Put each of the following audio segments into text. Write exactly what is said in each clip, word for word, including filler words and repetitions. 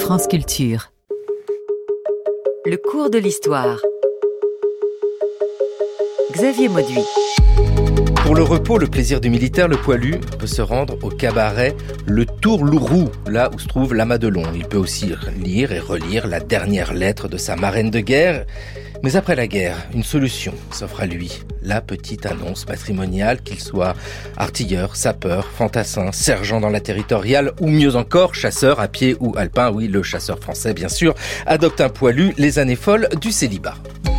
France Culture. Le cours de l'histoire. Xavier Mauduit. Pour le repos, le plaisir du militaire, le poilu peut se rendre au cabaret Le Tourlourou, là où se trouve la Madelon. Il peut aussi lire et relire la dernière lettre de sa marraine de guerre. Mais après la guerre, une solution s'offre à lui. La petite annonce matrimoniale, qu'il soit artilleur, sapeur, fantassin, sergent dans la territoriale ou mieux encore, chasseur à pied ou alpin. Oui, le chasseur français, bien sûr, adopte un poilu, les années folles du célibat.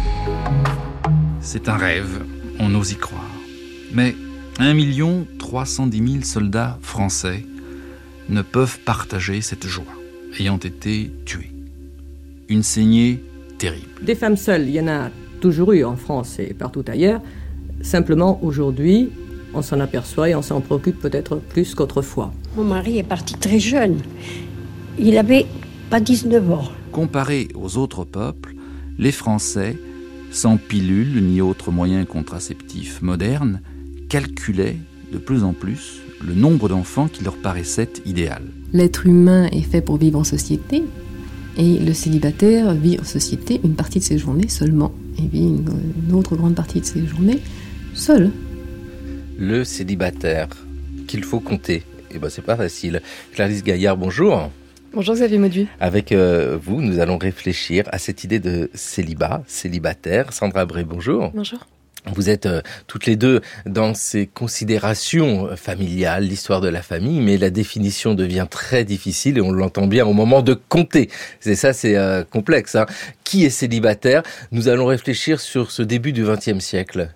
C'est un rêve, on ose y croire. Mais un million trois cent dix mille soldats français ne peuvent partager cette joie, ayant été tués. Une saignée terrible. Des femmes seules, il y en a toujours eu en France et partout ailleurs. Simplement, aujourd'hui, on s'en aperçoit et on s'en préoccupe peut-être plus qu'autrefois. Mon mari est parti très jeune. Il avait pas dix-neuf ans. Comparé aux autres peuples, les Français, sans pilule ni autre moyen contraceptif moderne, calculaient de plus en plus le nombre d'enfants qui leur paraissait idéal. L'être humain est fait pour vivre en société. Et le célibataire vit en société une partie de ses journées seulement. Il vit une, une autre grande partie de ses journées seul. Le célibataire, qu'il faut compter. Eh ben, c'est pas facile. Clarisse Gaillard, bonjour. Bonjour Xavier Mauduit. Avec euh, vous, nous allons réfléchir à cette idée de célibat, célibataire. Sandra Bray, bonjour. Bonjour. Vous êtes euh, toutes les deux dans ces considérations familiales, l'histoire de la famille, mais la définition devient très difficile et on l'entend bien au moment de compter. C'est ça, c'est euh, complexe. Hein. Qui est célibataire ? Nous allons réfléchir sur ce début du vingtième siècle.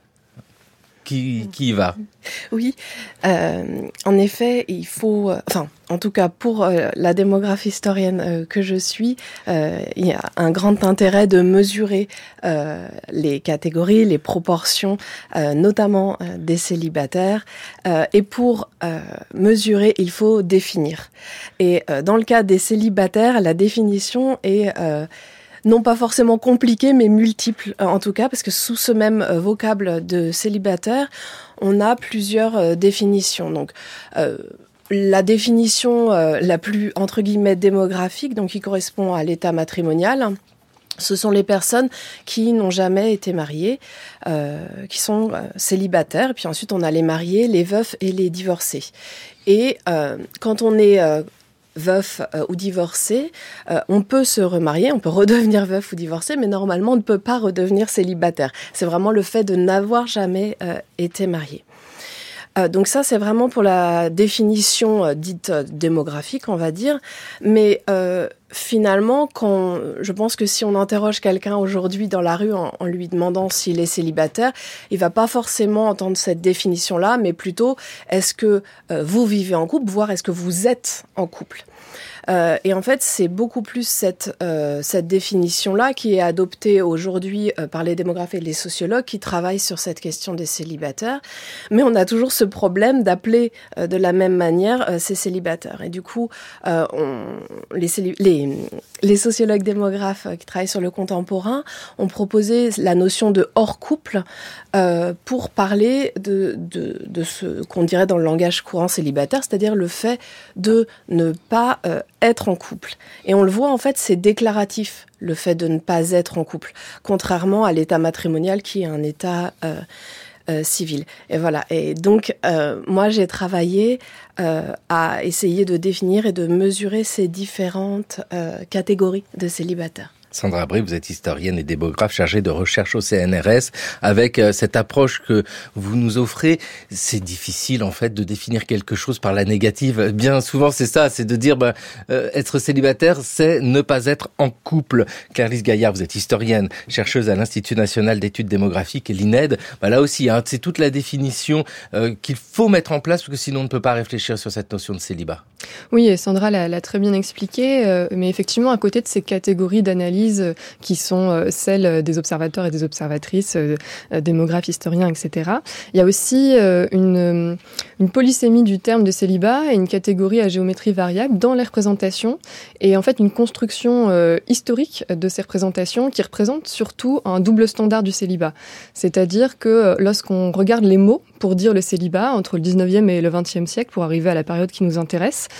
Qui, qui y va ? Oui, euh, en effet, il faut... Euh, enfin, en tout cas, pour euh, la démographe historienne euh, que je suis, euh, il y a un grand intérêt de mesurer euh, les catégories, les proportions, euh, notamment euh, des célibataires. Euh, et pour euh, mesurer, il faut définir. Et euh, dans le cas des célibataires, la définition est... Euh, non pas forcément compliqué, mais multiple en tout cas, parce que sous ce même euh, vocable de célibataire, on a plusieurs euh, définitions. Donc, euh, la définition euh, la plus, entre guillemets, démographique, donc qui correspond à l'état matrimonial, ce sont les personnes qui n'ont jamais été mariées, euh, qui sont euh, célibataires. Puis ensuite, on a les mariés, les veufs et les divorcés. Et euh, quand on est... Euh, veuf euh, ou divorcé, euh, on peut se remarier, on peut redevenir veuf ou divorcé, mais normalement on ne peut pas redevenir célibataire. C'est vraiment le fait de n'avoir jamais euh, été marié. Euh, donc ça, c'est vraiment pour la définition euh, dite euh, démographique, on va dire. Mais euh, finalement, quand, je pense que si on interroge quelqu'un aujourd'hui dans la rue en, en lui demandant s'il est célibataire, il va pas forcément entendre cette définition-là, mais plutôt, est-ce que euh, vous vivez en couple, voire est-ce que vous êtes en couple ? Euh, et en fait, c'est beaucoup plus cette, euh, cette définition-là qui est adoptée aujourd'hui euh, par les démographes et les sociologues qui travaillent sur cette question des célibataires. Mais on a toujours ce problème d'appeler euh, de la même manière euh, ces célibataires. Et du coup, euh, on, les, célib- les, les sociologues démographes qui travaillent sur le contemporain ont proposé la notion de hors-couple euh, pour parler de, de, de ce qu'on dirait dans le langage courant célibataire, c'est-à-dire le fait de ne pas euh, être en couple. Et on le voit, en fait, c'est déclaratif, le fait de ne pas être en couple, contrairement à l'état matrimonial qui est un état euh, euh, civil. Et voilà. Et donc, euh, moi, j'ai travaillé euh, à essayer de définir et de mesurer ces différentes euh, catégories de célibataires. Sandra Bray, vous êtes historienne et démographe chargée de recherche au C N R S. Avec euh, cette approche que vous nous offrez, c'est difficile en fait de définir quelque chose par la négative. Bien souvent, c'est ça, c'est de dire bah, euh, être célibataire, c'est ne pas être en couple. Clarisse Gaillard, vous êtes historienne, chercheuse à l'Institut national d'études démographiques, l'I N E D. Bah, là aussi, hein, c'est toute la définition euh, qu'il faut mettre en place parce que sinon on ne peut pas réfléchir sur cette notion de célibat. Oui, et Sandra l'a, l'a très bien expliqué, euh, mais effectivement, à côté de ces catégories d'analyse qui sont celles des observateurs et des observatrices, euh, démographes, historiens, et cetera. Il y a aussi euh, une, une polysémie du terme de célibat et une catégorie à géométrie variable dans les représentations et en fait une construction euh, historique de ces représentations qui représente surtout un double standard du célibat. C'est-à-dire que lorsqu'on regarde les mots pour dire le célibat entre le dix-neuvième et le vingtième siècle pour arriver à la période qui nous intéresse,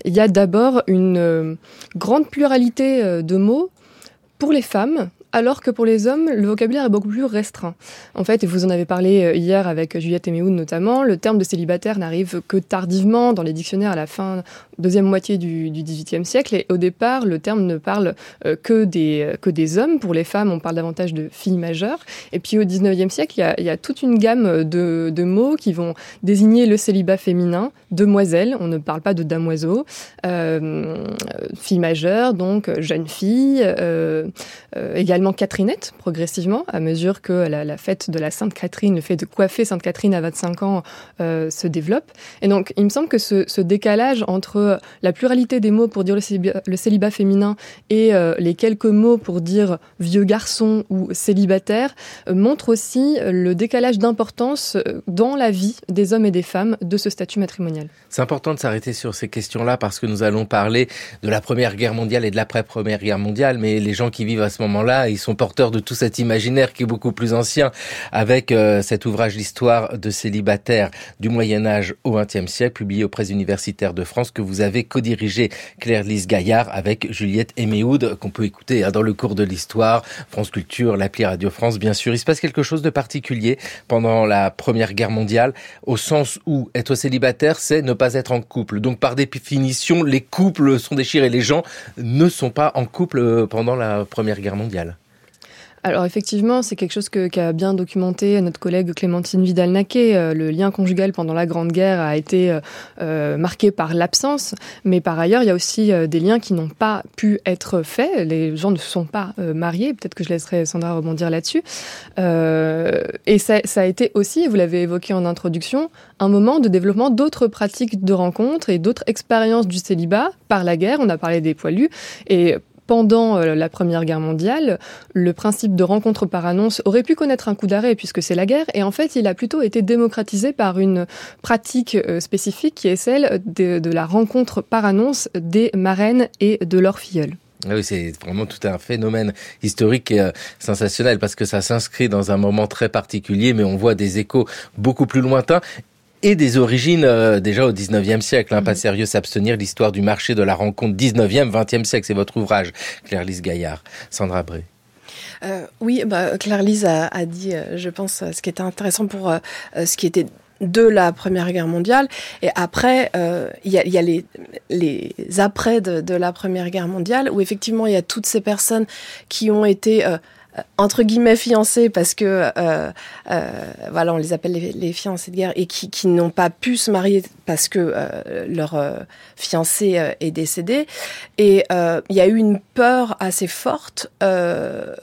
il y a d'abord une euh, grande pluralité euh, de mots pour les femmes, alors que pour les hommes, le vocabulaire est beaucoup plus restreint. En fait, et vous en avez parlé hier avec Juliette Eméhoud notamment, le terme de célibataire n'arrive que tardivement dans les dictionnaires à la fin, deuxième moitié du, du dix-huitième siècle. Et au départ, le terme ne parle euh, que, des, que des hommes. Pour les femmes, on parle davantage de filles majeures. Et puis au dix-neuvième siècle, il y a, il y a toute une gamme de, de mots qui vont désigner le célibat féminin. Demoiselle, on ne parle pas de damoiseau. Euh, fille majeure, donc jeune fille. Euh, euh, également Catherinette, progressivement, à mesure que la, la fête de la Sainte Catherine, le fait de coiffer Sainte Catherine à vingt-cinq ans euh, se développe. Et donc, il me semble que ce, ce décalage entre la pluralité des mots pour dire le célibat, le célibat féminin et euh, les quelques mots pour dire vieux garçon ou célibataire euh, montre aussi le décalage d'importance dans la vie des hommes et des femmes de ce statut matrimonial. C'est important de s'arrêter sur ces questions-là parce que nous allons parler de la Première Guerre mondiale et de l'après-Première Guerre mondiale, mais les gens qui vivent à ce moment-là, ils sont porteurs de tout cet imaginaire qui est beaucoup plus ancien avec euh, cet ouvrage L'histoire de célibataires du Moyen-Âge au vingtième siècle, publié aux Presses universitaires de France, que vous avez co-dirigé, Claire-Lise Gaillard, avec Juliette Eméhoud, qu'on peut écouter hein, dans le cours de l'histoire, France Culture, l'appli Radio France, bien sûr. Il se passe quelque chose de particulier pendant la Première Guerre mondiale, au sens où être célibataire, c'est ne pas être en couple. Donc, par définition, les couples sont déchirés. Les gens ne sont pas en couple pendant la Première Guerre mondiale. Alors effectivement, c'est quelque chose que, qu'a bien documenté notre collègue Clémentine Vidal-Naquet. Euh, le lien conjugal pendant la Grande Guerre a été euh, marqué par l'absence, mais par ailleurs, il y a aussi euh, des liens qui n'ont pas pu être faits. Les gens ne se sont pas euh, mariés. Peut-être que je laisserai Sandra rebondir là-dessus. Euh, et ça, ça a été aussi, vous l'avez évoqué en introduction, un moment de développement d'autres pratiques de rencontres et d'autres expériences du célibat par la guerre. On a parlé des poilus et pendant la Première Guerre mondiale, le principe de rencontre par annonce aurait pu connaître un coup d'arrêt puisque c'est la guerre. Et en fait, il a plutôt été démocratisé par une pratique spécifique qui est celle de, de la rencontre par annonce des marraines et de leurs filleuls. Oui, c'est vraiment tout un phénomène historique et euh, sensationnel parce que ça s'inscrit dans un moment très particulier, mais on voit des échos beaucoup plus lointains. Et des origines euh, déjà au dix-neuvième siècle. Hein, mmh. Pas sérieux s'abstenir, l'histoire du marché de la rencontre dix-neuvième, vingtième siècle, c'est votre ouvrage, Claire-Lise Gaillard. Sandra Bré. Euh, oui, bah, Claire-Lise a, a dit, euh, je pense, ce qui était intéressant pour euh, ce qui était de la Première Guerre mondiale. Et après, il euh, y a, y a les, les après de, de la Première Guerre mondiale, où effectivement, il y a toutes ces personnes qui ont été... Euh, entre guillemets fiancés parce que euh, euh, voilà on les appelle les, les fiancés de guerre et qui, qui n'ont pas pu se marier parce que euh, leur euh, fiancé euh, est décédé et euh, il y a eu une peur assez forte euh,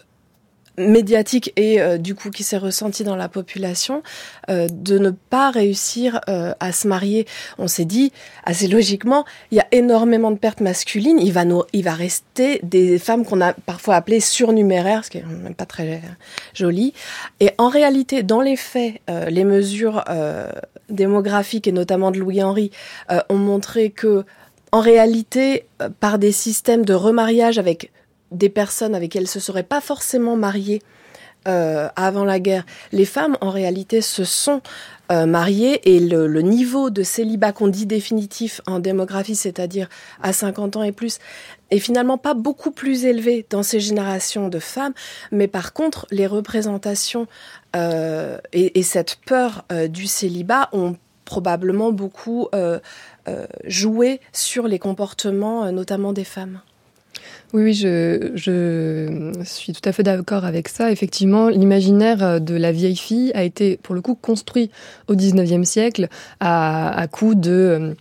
médiatique et euh, du coup qui s'est ressentie dans la population euh, de ne pas réussir euh, à se marier. On s'est dit assez logiquement, il y a énormément de pertes masculines, il va nous, il va rester des femmes qu'on a parfois appelées surnuméraires, ce qui est même pas très joli. Et en réalité, dans les faits, euh, les mesures euh, démographiques et notamment de Louis-Henri euh, ont montré que en réalité, euh, par des systèmes de remariage avec des personnes avec qui elles ne se seraient pas forcément mariées euh, avant la guerre, les femmes, en réalité, se sont euh, mariées et le, le niveau de célibat qu'on dit définitif en démographie, c'est-à-dire à cinquante ans et plus, est finalement pas beaucoup plus élevé dans ces générations de femmes, mais par contre, les représentations euh, et, et cette peur euh, du célibat ont probablement beaucoup euh, euh, joué sur les comportements, euh, notamment des femmes. Oui, oui, je, je suis tout à fait d'accord avec ça. Effectivement, l'imaginaire de la vieille fille a été, pour le coup, construit au dix-neuvième siècle à, à coup de,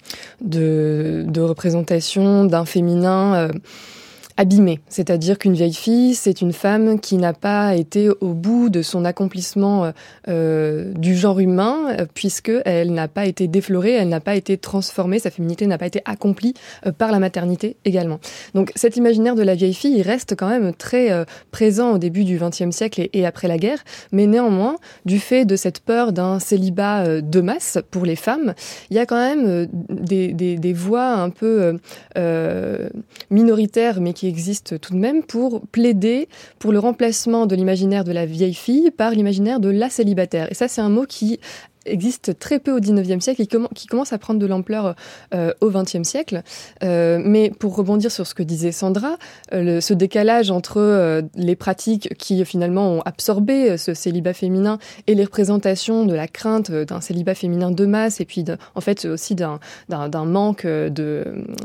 de, de représentation d'un féminin euh, abîmée. C'est-à-dire qu'une vieille fille, c'est une femme qui n'a pas été au bout de son accomplissement euh, du genre humain, puisqu'elle n'a pas été déflorée, elle n'a pas été transformée, sa féminité n'a pas été accomplie euh, par la maternité également. Donc cet imaginaire de la vieille fille, il reste quand même très euh, présent au début du vingtième siècle et, et après la guerre, mais néanmoins, du fait de cette peur d'un célibat euh, de masse pour les femmes, il y a quand même euh, des, des, des voix un peu euh, minoritaires, mais qui existe tout de même pour plaider pour le remplacement de l'imaginaire de la vieille fille par l'imaginaire de la célibataire. Et ça, c'est un mot qui existe très peu au dix-neuvième siècle et qui, qui commence à prendre de l'ampleur euh, au vingtième siècle. Euh, mais pour rebondir sur ce que disait Sandra, euh, le, ce décalage entre euh, les pratiques qui finalement ont absorbé ce célibat féminin et les représentations de la crainte d'un célibat féminin de masse et puis de, en fait aussi d'un, d'un, d'un manque de,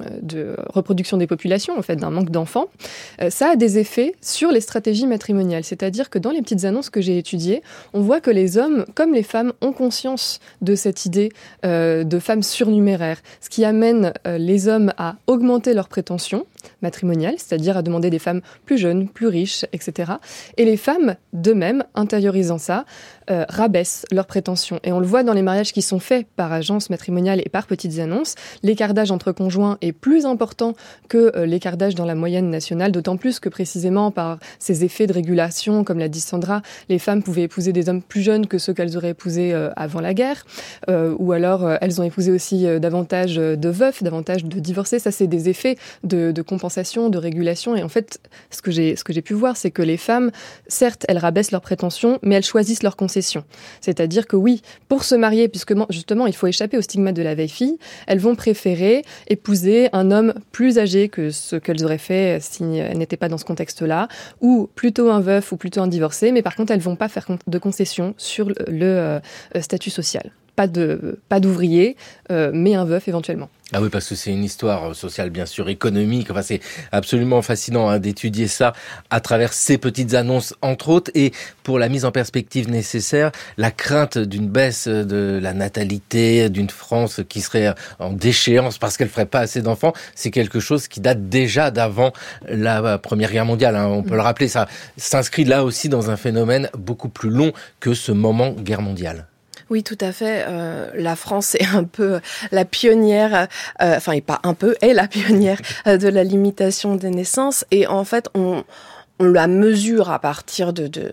de reproduction des populations, en fait, d'un manque d'enfants, euh, ça a des effets sur les stratégies matrimoniales. C'est-à-dire que dans les petites annonces que j'ai étudiées, on voit que les hommes, comme les femmes, ont conscience de cette idée euh, de femmes surnuméraires, ce qui amène euh, les hommes à augmenter leurs prétentions matrimoniales, c'est-à-dire à demander des femmes plus jeunes, plus riches, et cetera. Et les femmes, d'eux-mêmes, intériorisant ça, euh, rabaissent leurs prétentions. Et on le voit dans les mariages qui sont faits par agence matrimoniale et par petites annonces, l'écart d'âge entre conjoints est plus important que euh, l'écart d'âge dans la moyenne nationale, d'autant plus que précisément par ces effets de régulation, comme l'a dit Sandra, les femmes pouvaient épouser des hommes plus jeunes que ceux qu'elles auraient épousés euh, avant la guerre, euh, ou alors euh, elles ont épousé aussi euh, davantage de veufs, davantage de divorcés. Ça, c'est des effets de, de compensation, de régulation. Et en fait, ce que j'ai, ce que j'ai pu voir, c'est que les femmes, certes, elles rabaissent leurs prétentions, mais elles choisissent leurs concessions. C'est-à-dire que oui, pour se marier, puisque justement, il faut échapper au stigmate de la vieille fille, elles vont préférer épouser un homme plus âgé que ce qu'elles auraient fait si elles n'étaient pas dans ce contexte-là, ou plutôt un veuf ou plutôt un divorcé, mais par contre, elles vont pas faire de concessions sur le, le euh, statut social. Pas de, pas d'ouvrier, euh, mais un veuf éventuellement. Ah oui, parce que c'est une histoire sociale, bien sûr, économique. Enfin, c'est absolument fascinant hein, d'étudier ça à travers ces petites annonces, entre autres. Et pour la mise en perspective nécessaire, la crainte d'une baisse de la natalité, d'une France qui serait en déchéance parce qu'elle ferait pas assez d'enfants, c'est quelque chose qui date déjà d'avant la Première Guerre mondiale. Hein. On peut le rappeler, ça s'inscrit là aussi dans un phénomène beaucoup plus long que ce moment guerre mondiale. Oui, tout à fait. Euh, la France est un peu la pionnière, euh, enfin, et pas un peu, est la pionnière euh, de la limitation des naissances. Et en fait, on, on la mesure à partir de, de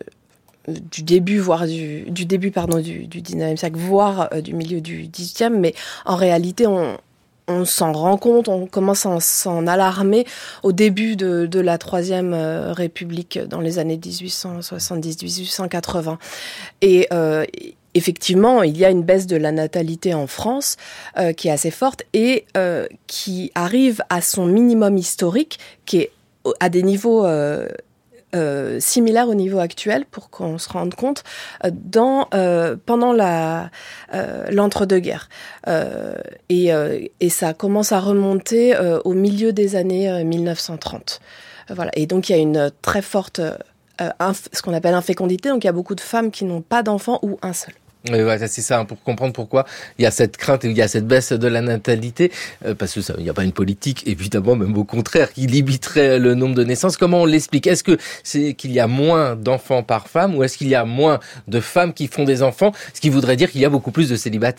du début, voire du, du début, pardon, du, du dix-neuvième siècle, voire euh, du milieu du dix-huitième. Mais en réalité, on on s'en rend compte, on commence à s'en alarmer au début de, de la Troisième euh, République dans les années dix-huit cent soixante-dix à dix-huit cent quatre-vingts. Et euh, effectivement, il y a une baisse de la natalité en France euh, qui est assez forte et euh, qui arrive à son minimum historique, qui est à des niveaux euh, euh, similaires au niveau actuel, pour qu'on se rende compte, euh, dans, euh, pendant la, euh, l'entre-deux-guerres. Euh, et, euh, et ça commence à remonter euh, au milieu des années euh, mille neuf cent trente. Euh, voilà. Et donc, il y a une très forte, euh, inf- ce qu'on appelle infécondité. Donc, il y a beaucoup de femmes qui n'ont pas d'enfants ou un seul. Oui, ouais, c'est ça, hein, pour comprendre pourquoi il y a cette crainte, il y a cette baisse de la natalité, euh, parce que ça, il n'y a pas une politique, évidemment, même au contraire, qui limiterait le nombre de naissances. Comment on l'explique ? Est-ce que c'est qu'il y a moins d'enfants par femme, ou est-ce qu'il y a moins de femmes qui font des enfants, ce qui voudrait dire qu'il y a beaucoup plus de célibataires ?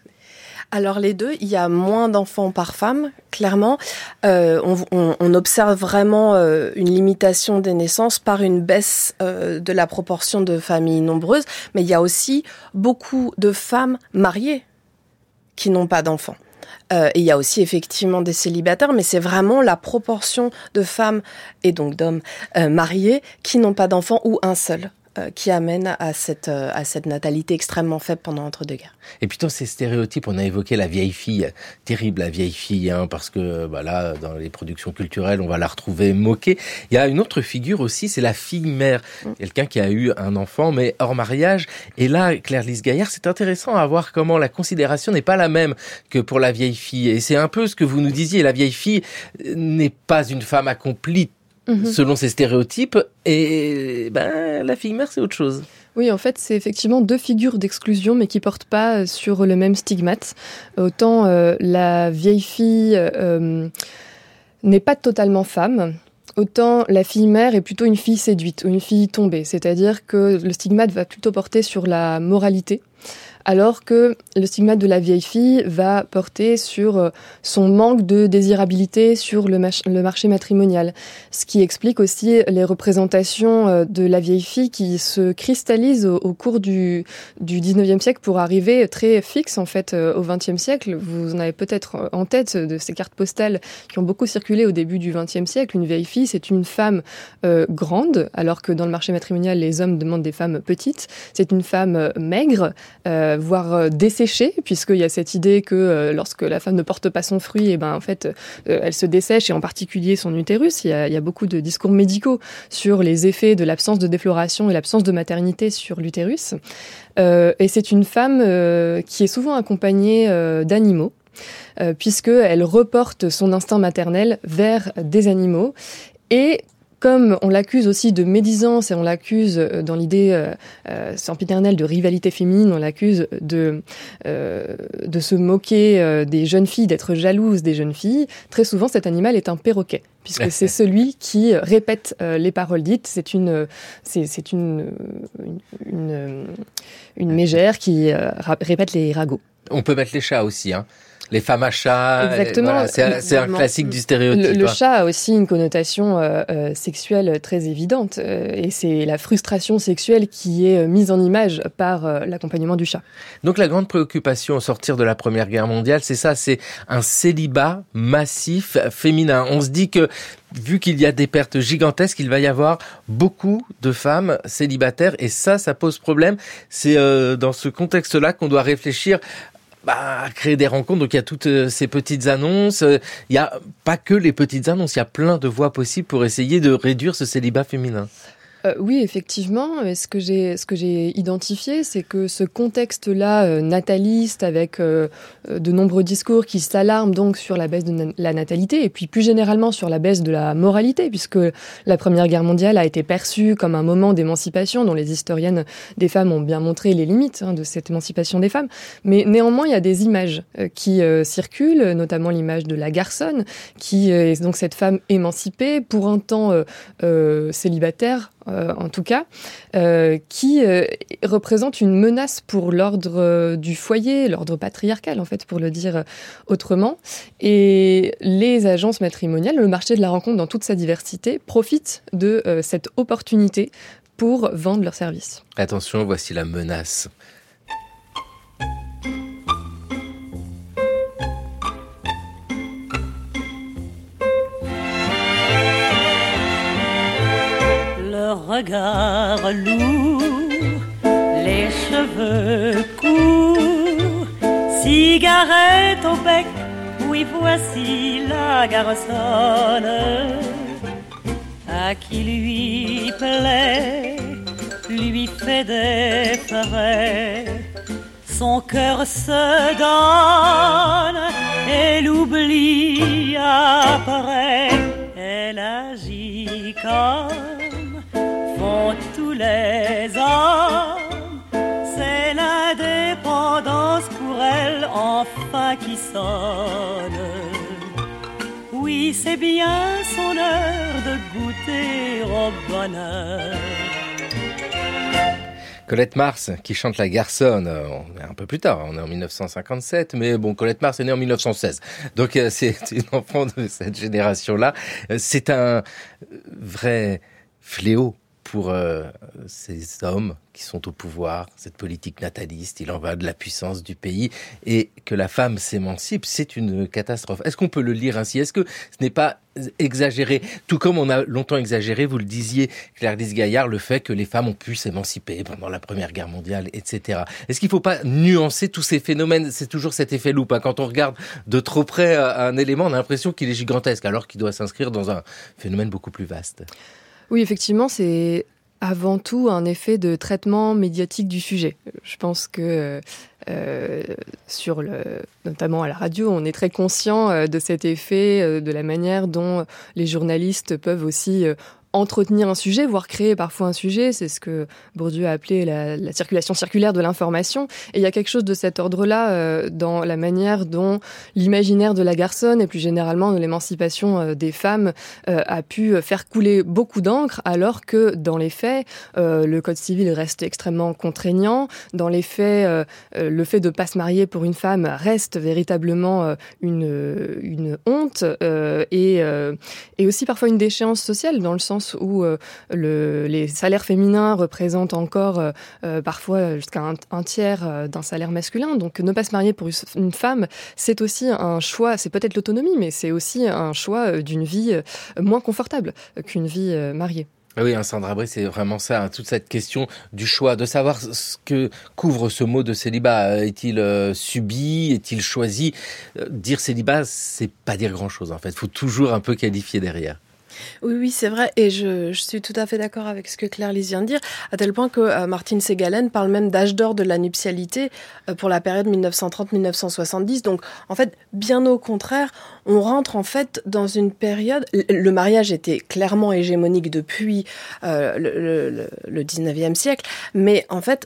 Alors les deux, il y a moins d'enfants par femme, clairement. Euh, on, on, on observe vraiment euh, une limitation des naissances par une baisse euh, de la proportion de familles nombreuses, mais il y a aussi beaucoup de femmes mariées qui n'ont pas d'enfants. Euh, et il y a aussi effectivement des célibataires, mais c'est vraiment la proportion de femmes et donc d'hommes euh, mariés qui n'ont pas d'enfants ou un seul. Qui amène à cette, à cette natalité extrêmement faible pendant l'entre-deux-guerres. Et puis dans ces stéréotypes, on a évoqué la vieille fille, terrible la vieille fille, hein, parce que bah là, dans les productions culturelles, on va la retrouver moquée. Il y a une autre figure aussi, c'est la fille-mère, mmh. quelqu'un qui a eu un enfant, mais hors mariage. Et là, Claire-Lise Gaillard, c'est intéressant à voir comment la considération n'est pas la même que pour la vieille fille. Et c'est un peu ce que vous nous disiez, la vieille fille n'est pas une femme accomplie, Mmh. selon ces stéréotypes, et ben la fille-mère, c'est autre chose. Oui, en fait, c'est effectivement deux figures d'exclusion, mais qui portent pas sur le même stigmate. Autant euh, la vieille fille euh, n'est pas totalement femme, autant la fille-mère est plutôt une fille séduite ou une fille tombée. C'est-à-dire que le stigmate va plutôt porter sur la moralité, alors que le stigmate de la vieille fille va porter sur son manque de désirabilité sur le, mach- le marché matrimonial. Ce qui explique aussi les représentations de la vieille fille qui se cristallisent au, au cours du, du dix-neuvième siècle pour arriver très fixe en fait au vingtième siècle. Vous en avez peut-être en tête de ces cartes postales qui ont beaucoup circulé au début du vingtième siècle. Une vieille fille, c'est une femme euh, grande, alors que dans le marché matrimonial, les hommes demandent des femmes petites. C'est une femme maigre, euh, euh, voire euh, desséchée, puisqu'il y a cette idée que euh, lorsque la femme ne porte pas son fruit, et ben en fait, euh, elle se dessèche, et en particulier son utérus. Il y a, il y a beaucoup de discours médicaux sur les effets de l'absence de défloration et l'absence de maternité sur l'utérus. Euh, et c'est une femme euh, qui est souvent accompagnée euh, d'animaux, euh, puisqu'elle reporte son instinct maternel vers des animaux. Et comme on l'accuse aussi de médisance et on l'accuse dans l'idée euh, euh, sempiternelle de rivalité féminine, on l'accuse de, euh, de se moquer euh, des jeunes filles, d'être jalouse des jeunes filles, très souvent cet animal est un perroquet, puisque c'est celui qui répète euh, les paroles dites. C'est une, c'est, c'est une, une, une, une mégère qui euh, répète les ragots. On peut mettre les chats aussi, hein. Les femmes à chat, exactement. Voilà, c'est, un, c'est un classique du stéréotype. Le, le chat a aussi une connotation euh, euh, sexuelle très évidente, euh, et c'est la frustration sexuelle qui est mise en image par euh, l'accompagnement du chat. Donc la grande préoccupation au sortir de la Première Guerre mondiale, c'est ça, c'est un célibat massif féminin. On se dit que, vu qu'il y a des pertes gigantesques, il va y avoir beaucoup de femmes célibataires, et ça, ça pose problème. C'est euh, dans ce contexte-là qu'on doit réfléchir Bah, créer des rencontres. Donc il y a toutes euh, ces petites annonces. Il n'y a pas que les petites annonces, il y a plein de voies possibles pour essayer de réduire ce célibat féminin. Euh, oui, effectivement. Et ce que j'ai, ce que j'ai identifié, c'est que ce contexte-là euh, nataliste, avec euh, de nombreux discours qui s'alarment donc sur la baisse de na- la natalité, et puis plus généralement sur la baisse de la moralité, puisque la Première Guerre mondiale a été perçue comme un moment d'émancipation dont les historiennes des femmes ont bien montré les limites hein, de cette émancipation des femmes. Mais néanmoins, il y a des images euh, qui euh, circulent, notamment l'image de la garçonne, qui euh, est donc cette femme émancipée, pour un temps euh, euh, célibataire, Euh, en tout cas, euh, qui euh, représente une menace pour l'ordre euh, du foyer, l'ordre patriarcal, en fait, pour le dire euh, autrement. Et les agences matrimoniales, le marché de la rencontre dans toute sa diversité, profitent de euh, cette opportunité pour vendre leurs services. Attention, voici la menace. Regard lourd, les cheveux courts, cigarette au bec, oui voici la garçonne à qui lui plaît, lui fait des frais, son cœur se donne et l'oublie après, elle agit comme font tous les hommes, c'est l'indépendance pour elle enfin qui sonne. Oui, c'est bien son heure de goûter au bonheur. Colette Mars, qui chante La Garçonne, on est un peu plus tard, on est en dix-neuf cent cinquante-sept, mais bon, Colette Mars est née en dix-neuf cent seize. Donc c'est une enfant de cette génération-là. C'est un vrai fléau pour euh, ces hommes qui sont au pouvoir, cette politique nataliste. Il en va de la puissance du pays. Et que la femme s'émancipe, c'est une catastrophe. Est-ce qu'on peut le lire ainsi ? Est-ce que ce n'est pas exagéré ? Tout comme on a longtemps exagéré, vous le disiez, Claire-Lise Gaillard, le fait que les femmes ont pu s'émanciper pendant la Première Guerre mondiale, et cetera. Est-ce qu'il ne faut pas nuancer tous ces phénomènes ? C'est toujours cet effet loupe. Hein. Quand on regarde de trop près un élément, on a l'impression qu'il est gigantesque, alors qu'il doit s'inscrire dans un phénomène beaucoup plus vaste. Oui, effectivement, c'est avant tout un effet de traitement médiatique du sujet. Je pense que, euh, sur le, notamment à la radio, on est très conscient de cet effet, de la manière dont les journalistes peuvent aussi entretenir un sujet, voire créer parfois un sujet. C'est ce que Bourdieu a appelé la, la circulation circulaire de l'information. Et il y a quelque chose de cet ordre-là euh, dans la manière dont l'imaginaire de la garçonne et plus généralement de l'émancipation euh, des femmes euh, a pu faire couler beaucoup d'encre, alors que dans les faits, euh, le code civil reste extrêmement contraignant. Dans les faits, euh, euh, le fait de ne pas se marier pour une femme reste véritablement euh, une, une honte euh, et, euh, et aussi parfois une déchéance sociale, dans le sens où euh, le, les salaires féminins représentent encore euh, euh, parfois jusqu'à un, un tiers euh, d'un salaire masculin. Donc ne pas se marier pour une femme, c'est aussi un choix, c'est peut-être l'autonomie, mais c'est aussi un choix euh, d'une vie euh, moins confortable euh, qu'une vie euh, mariée. Oui, hein, Sandra Brie, c'est vraiment ça, hein, toute cette question du choix, de savoir ce que couvre ce mot de célibat. Est-il euh, subi, est-il choisi? euh, Dire célibat, c'est pas dire grand-chose en fait. Il faut toujours un peu qualifier derrière. Oui, oui, c'est vrai, et je, je suis tout à fait d'accord avec ce que Claire Lise vient de dire, à tel point que euh, Martine Ségalen parle même d'âge d'or de la nuptialité euh, pour la période dix-neuf cent trente à dix-neuf cent soixante-dix. Donc, en fait, bien au contraire, on rentre en fait dans une période. Le mariage était clairement hégémonique depuis euh, le, le, le dix-neuvième siècle, mais en fait,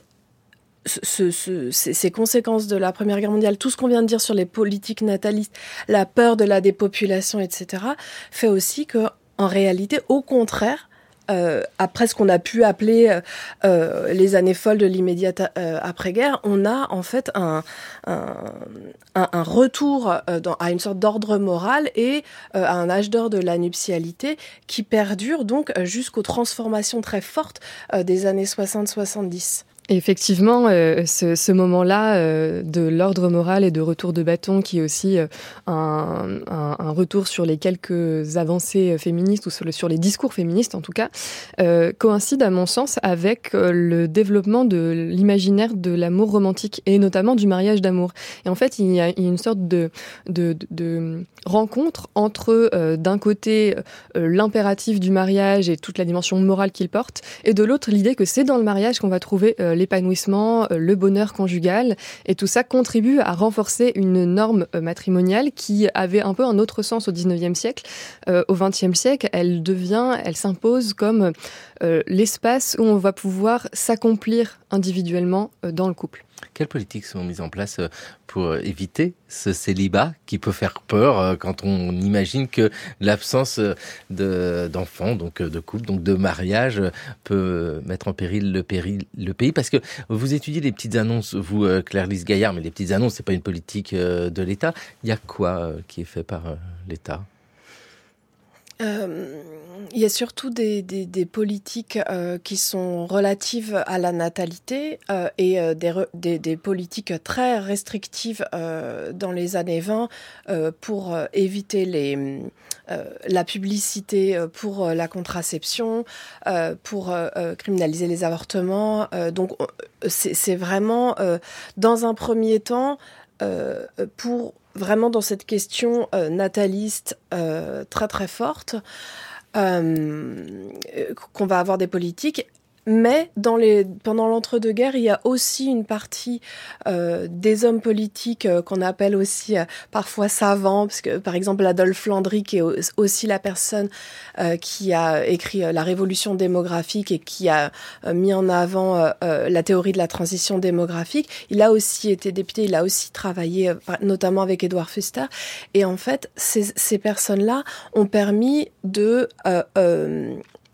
Ce, ce, ces, ces conséquences de la Première Guerre mondiale, tout ce qu'on vient de dire sur les politiques natalistes, la peur de la dépopulation, et cetera, fait aussi que, en réalité, au contraire, euh, après ce qu'on a pu appeler euh, les années folles de l'immédiate euh, après-guerre, on a en fait un, un, un, un retour euh, dans, à une sorte d'ordre moral et euh, à un âge d'or de la nuptialité qui perdure donc jusqu'aux transformations très fortes euh, des années soixante soixante-dix. Et effectivement, euh, ce, ce moment-là euh, de l'ordre moral et de retour de bâton, qui est aussi euh, un, un, un retour sur les quelques avancées féministes, ou sur, le, sur les discours féministes en tout cas, euh, coïncide à mon sens avec euh, le développement de l'imaginaire de l'amour romantique, et notamment du mariage d'amour. Et en fait, il y a une sorte de, de, de, de rencontre entre, euh, d'un côté, euh, l'impératif du mariage et toute la dimension morale qu'il porte, et de l'autre, l'idée que c'est dans le mariage qu'on va trouver euh, l'épanouissement, le bonheur conjugal, et tout ça contribue à renforcer une norme matrimoniale qui avait un peu un autre sens au dix-neuvième siècle. Euh, au vingtième siècle, elle devient, elle s'impose comme euh, l'espace où on va pouvoir s'accomplir individuellement euh, dans le couple. Quelles politiques sont mises en place pour éviter ce célibat qui peut faire peur quand on imagine que l'absence de, d'enfants, donc de couple, donc de mariage, peut mettre en péril le, péril, le pays? Parce que vous étudiez les petites annonces, vous, Claire Lise Gaillard, mais les petites annonces, c'est pas une politique de l'État. Il y a quoi qui est fait par l'État? Euh, il y a surtout des, des, des politiques euh, qui sont relatives à la natalité euh, et euh, des, des, des politiques très restrictives euh, dans les années vingt euh, pour euh, éviter les, euh, la publicité euh, pour euh, la contraception, euh, pour euh, criminaliser les avortements. Euh, donc c'est, c'est vraiment, euh, dans un premier temps, euh, pour... vraiment dans cette question euh, nataliste euh, très très forte, euh, qu'on va avoir des politiques. Mais dans les, pendant l'entre-deux-guerres, il y a aussi une partie euh, des hommes politiques euh, qu'on appelle aussi euh, parfois savants, parce que par exemple Adolphe Landry, qui est aussi la personne euh, qui a écrit euh, La Révolution démographique et qui a euh, mis en avant euh, euh, la théorie de la transition démographique, il a aussi été député, il a aussi travaillé euh, notamment avec Édouard Fuster. Et en fait, ces, ces personnes-là ont permis de... Euh, euh,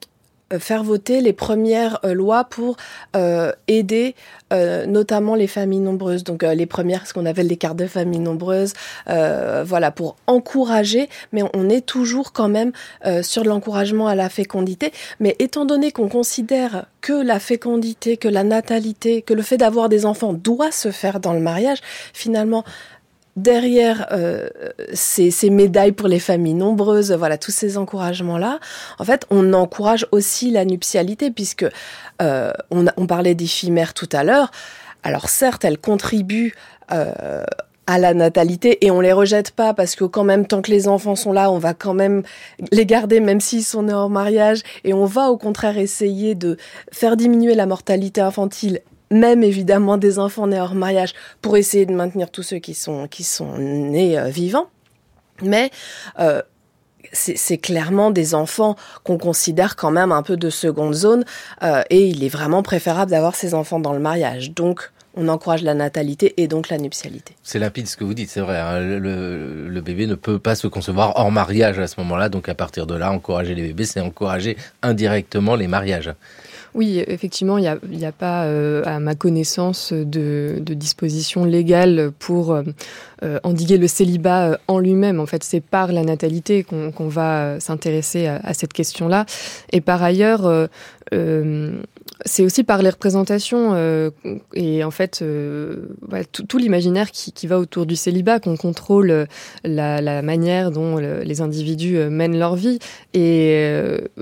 faire voter les premières euh, lois pour euh, aider euh, notamment les familles nombreuses, donc euh, les premières, ce qu'on appelle les cartes de famille nombreuses, euh, voilà, pour encourager, mais on est toujours quand même euh, sur l'encouragement à la fécondité, mais étant donné qu'on considère que la fécondité, que la natalité, que le fait d'avoir des enfants doit se faire dans le mariage, finalement, derrière euh, ces, ces médailles pour les familles nombreuses, voilà, tous ces encouragements-là, en fait, on encourage aussi la nuptialité, puisque euh, on, a, on parlait des filles mères tout à l'heure. Alors certes, elles contribuent euh, à la natalité et on les rejette pas, parce que quand même, tant que les enfants sont là, on va quand même les garder, même s'ils sont nés hors mariage, et on va au contraire essayer de faire diminuer la mortalité infantile, même évidemment des enfants nés hors mariage, pour essayer de maintenir tous ceux qui sont, qui sont nés euh, vivants. Mais euh, c'est, c'est clairement des enfants qu'on considère quand même un peu de seconde zone, euh, et il est vraiment préférable d'avoir ces enfants dans le mariage. Donc, on encourage la natalité et donc la nuptialité. C'est limpide ce que vous dites, c'est vrai. Hein, le, le bébé ne peut pas se concevoir hors mariage à ce moment-là. Donc à partir de là, encourager les bébés, c'est encourager indirectement les mariages. Oui, effectivement, il n'y a, y a pas, euh, à ma connaissance, de, de disposition légale pour euh, endiguer le célibat euh, en lui-même. En fait, c'est par la natalité qu'on, qu'on va s'intéresser à, à cette question-là. Et par ailleurs, euh, euh, c'est aussi par les représentations euh, et en fait, euh, ouais, tout, tout l'imaginaire qui, qui va autour du célibat qu'on contrôle la, la manière dont le, les individus mènent leur vie. Et... Euh,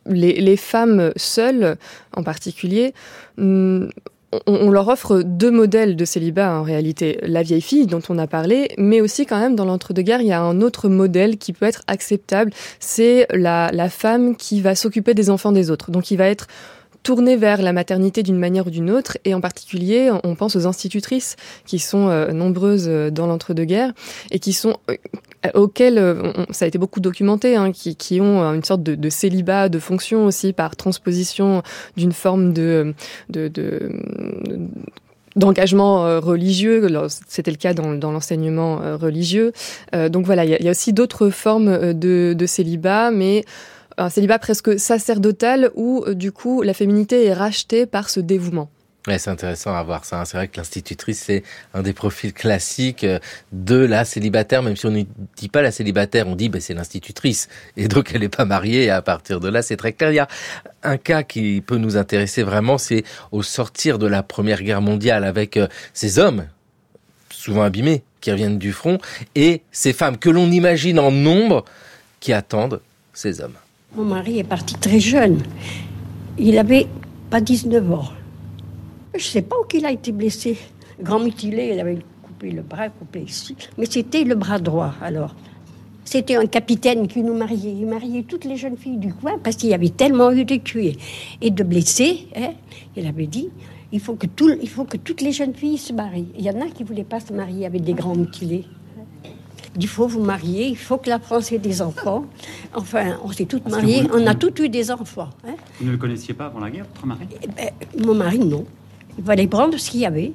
les, les femmes seules, en particulier, hum, on leur offre deux modèles de célibat en réalité. La vieille fille dont on a parlé, mais aussi quand même dans l'entre-deux-guerres, il y a un autre modèle qui peut être acceptable. C'est la, la femme qui va s'occuper des enfants des autres. Donc il va être tournée vers la maternité d'une manière ou d'une autre, et en particulier, on pense aux institutrices qui sont euh, nombreuses dans l'entre-deux-guerres et qui sont euh, auxquelles, on, ça a été beaucoup documenté, hein, qui, qui ont une sorte de, de célibat, de fonction aussi par transposition d'une forme de, de, de, de d'engagement religieux. C'était le cas dans, dans l'enseignement religieux. Euh, donc voilà, il y, y a aussi d'autres formes de, de célibat, mais un célibat presque sacerdotal où, du coup, la féminité est rachetée par ce dévouement. Ouais, c'est intéressant à voir ça. C'est vrai que l'institutrice, c'est un des profils classiques de la célibataire, même si on ne dit pas la célibataire, on dit ben, c'est l'institutrice. Et donc, elle n'est pas mariée, et à partir de là, c'est très clair. Il y a un cas qui peut nous intéresser vraiment, c'est au sortir de la Première Guerre mondiale, avec ces hommes, souvent abîmés, qui reviennent du front, et ces femmes que l'on imagine en nombre, qui attendent ces hommes. Mon mari est parti très jeune. Il avait pas dix-neuf ans. Je ne sais pas où il a été blessé. Grand mutilé, il avait coupé le bras, coupé ici. Mais c'était le bras droit, alors. C'était un capitaine qui nous mariait. Il mariait toutes les jeunes filles du coin parce qu'il y avait tellement eu de tués et de blessés. Hein. Il avait dit, il faut, que tout, il faut que toutes les jeunes filles se marient. Il y en a qui ne voulaient pas se marier avec des grands mutilés. Il faut vous marier, il faut que la France ait des enfants. Enfin, on s'est toutes mariées, on a toutes eu des enfants. Hein. Vous ne le connaissiez pas avant la guerre, votre mari ? Eh ben, mon mari, non. Il fallait prendre ce qu'il y avait.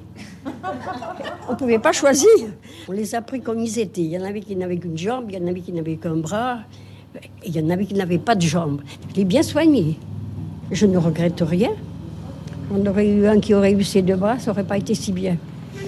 On ne pouvait pas choisir. On les a pris comme ils étaient. Il y en avait qui n'avaient qu'une jambe, il y en avait qui n'avaient qu'un bras, et il y en avait qui n'avaient pas de jambes. Je l'ai bien soigné. Je ne regrette rien. On aurait eu un qui aurait eu ses deux bras, ça n'aurait pas été si bien.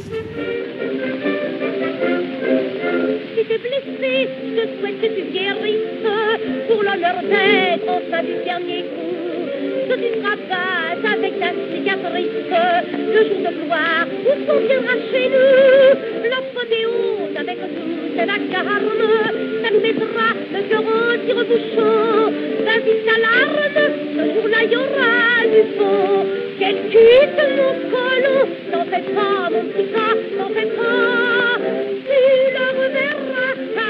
Je souhaite que tu guérisses pour l'honneur d'être au sein du dernier coup. Que tu travailles avec ta cicatrice le jour de gloire où s'en viendra chez nous l'apothéose avec toute la carne. Ça nous mettra le cœur au tire-bouchon. Vas-y, s'alarme, ce jour-là y aura du fond. Qu'elle quitte mon colon, n'en fais pas, mon petit gars, n'en fais pas. Tu le reverras.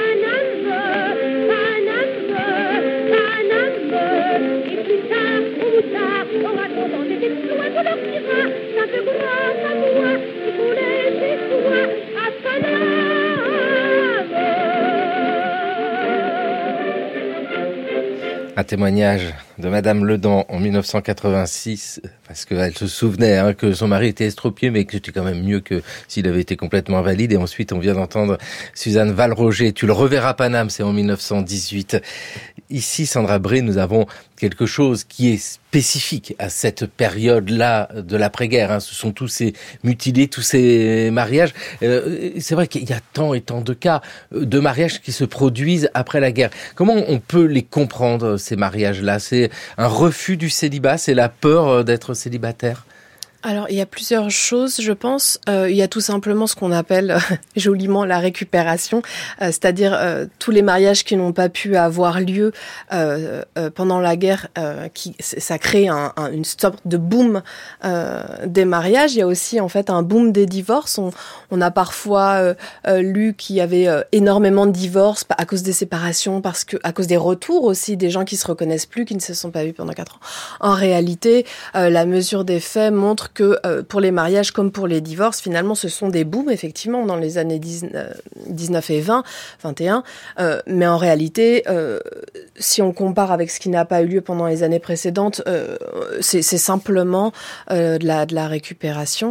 Un témoignage de Madame Ledan en dix-neuf cent quatre-vingt-six, parce qu'elle se souvenait hein, que son mari était estropié, mais que c'était quand même mieux que s'il avait été complètement invalide. Et ensuite, on vient d'entendre Suzanne Valroger. Tu le reverras Paname, c'est en dix-neuf cent dix-huit. Ici, Sandra Bré, nous avons quelque chose qui est spécifique à cette période-là de l'après-guerre. Hein. Ce sont tous ces mutilés, tous ces mariages. Euh, c'est vrai qu'il y a tant et tant de cas de mariages qui se produisent après la guerre. Comment on peut les comprendre, ces mariages-là ? C'est un refus du célibat, c'est la peur d'être célibataire ? Alors, il y a plusieurs choses, je pense. Euh, il y a tout simplement ce qu'on appelle euh, joliment la récupération, euh, c'est-à-dire euh, tous les mariages qui n'ont pas pu avoir lieu euh, euh, pendant la guerre, euh, qui, ça crée un, un, une sorte de boom euh, des mariages. Il y a aussi en fait un boom des divorces. On, on a parfois euh, euh, lu qu'il y avait euh, énormément de divorces à cause des séparations, parce que à cause des retours aussi, des gens qui se reconnaissent plus, qui ne se sont pas vus pendant quatre ans. En réalité, euh, la mesure des faits montre que euh, pour les mariages comme pour les divorces, finalement, ce sont des booms, effectivement, dans les années dix-neuf et vingt, vingt et un. Euh, mais en réalité, euh, si on compare avec ce qui n'a pas eu lieu pendant les années précédentes, euh, c'est, c'est simplement euh, de la, de la récupération.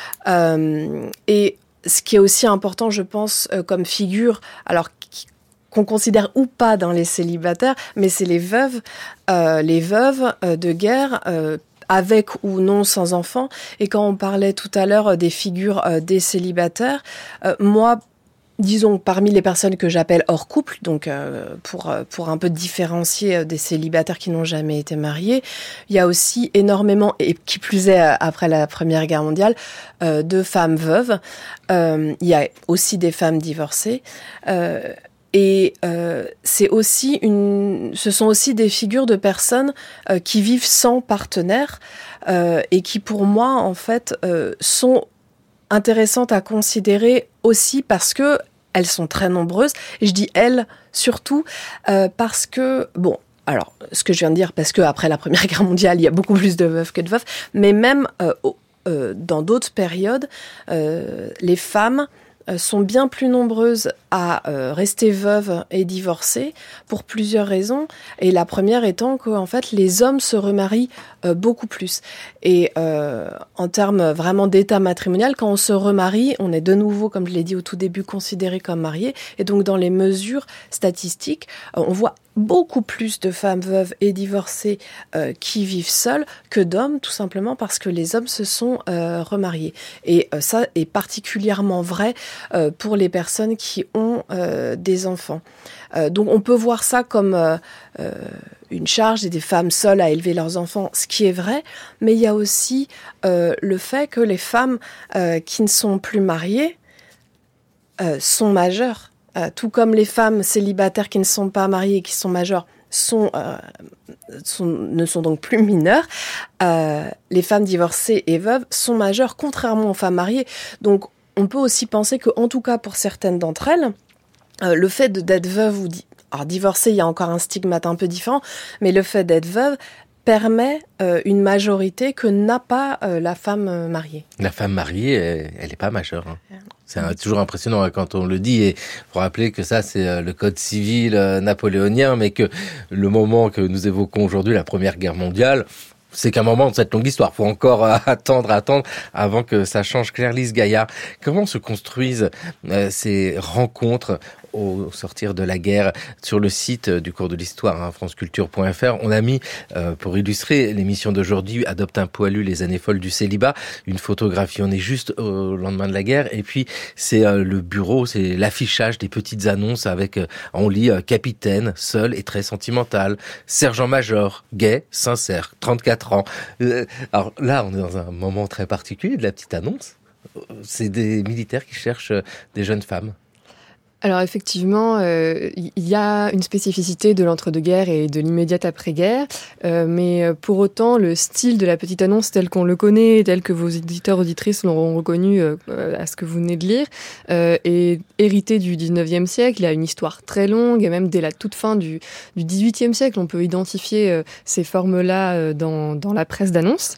Euh, et ce qui est aussi important, je pense, euh, comme figure, alors qu'on considère ou pas dans les célibataires, mais c'est les veuves, euh, les veuves euh, de guerre, euh, avec ou non sans enfants. Et quand on parlait tout à l'heure des figures euh, des célibataires, euh, moi, disons, parmi les personnes que j'appelle hors couple, donc euh, pour, pour un peu différencier des célibataires qui n'ont jamais été mariés, il y a aussi énormément, et qui plus est après la Première Guerre mondiale, euh, de femmes veuves. Euh, il y a aussi des femmes divorcées. Euh, Et euh, c'est aussi une, ce sont aussi des figures de personnes euh, qui vivent sans partenaire euh, et qui, pour moi, en fait, euh, sont intéressantes à considérer aussi parce que elles sont très nombreuses. Et je dis elles surtout euh, parce que, bon, alors, ce que je viens de dire, parce qu'après la Première Guerre mondiale, il y a beaucoup plus de veuves que de veufs, mais même euh, euh, dans d'autres périodes, euh, les femmes sont bien plus nombreuses à euh, rester veuves et divorcées pour plusieurs raisons. Et la première étant qu'en fait, les hommes se remarient euh, beaucoup plus. Et euh, en termes vraiment d'état matrimonial, quand on se remarie, on est de nouveau, comme je l'ai dit au tout début, considéré comme marié. Et donc, dans les mesures statistiques, euh, on voit beaucoup plus de femmes veuves et divorcées euh, qui vivent seules que d'hommes, tout simplement parce que les hommes se sont euh, remariés. Et euh, ça est particulièrement vrai euh, pour les personnes qui ont euh, des enfants. Euh, donc on peut voir ça comme euh, euh, une charge et des femmes seules à élever leurs enfants, ce qui est vrai, mais il y a aussi euh, le fait que les femmes euh, qui ne sont plus mariées euh, sont majeures. Euh, tout comme les femmes célibataires qui ne sont pas mariées et qui sont majeures sont, euh, sont, ne sont donc plus mineures, euh, les femmes divorcées et veuves sont majeures, contrairement aux femmes mariées. Donc on peut aussi penser qu'en tout cas pour certaines d'entre elles, euh, le fait de, d'être veuve ou di- alors divorcée, il y a encore un stigmate un peu différent, mais le fait d'être veuve permet euh, une majorité que n'a pas euh, la femme euh, mariée. La femme mariée, elle n'est pas majeure. Hein. C'est un, toujours impressionnant quand on le dit. Et faut rappeler que ça, c'est euh, le code civil euh, napoléonien, mais que le moment que nous évoquons aujourd'hui, la Première Guerre mondiale, c'est qu'un moment de cette longue histoire. Faut encore euh, attendre, attendre avant que ça change. Claire-Lise Gaillard, comment se construisent euh, ces rencontres au sortir de la guerre? Sur le site du cours de l'histoire, hein, franceculture point f r, on a mis, euh, pour illustrer l'émission d'aujourd'hui, Adopte un poilu, les années folles du célibat, une photographie. On est juste au lendemain de la guerre, et puis c'est euh, le bureau, c'est l'affichage des petites annonces avec, euh, on lit euh, capitaine, seul et très sentimental, sergent-major, gai, sincère, trente-quatre ans. Euh, alors là, on est dans un moment très particulier de la petite annonce. C'est des militaires qui cherchent euh, des jeunes femmes. Alors effectivement, euh, il y a une spécificité de l'entre-deux-guerres et de l'immédiate après-guerre, euh, mais pour autant, le style de la petite annonce tel qu'on le connaît, tel que vos éditeurs auditrices l'auront reconnu euh, à ce que vous venez de lire, euh, est hérité du dix-neuvième siècle. Il a une histoire très longue, et même dès la toute fin du, du dix-huitième siècle, on peut identifier euh, ces formes-là euh, dans, dans la presse d'annonce.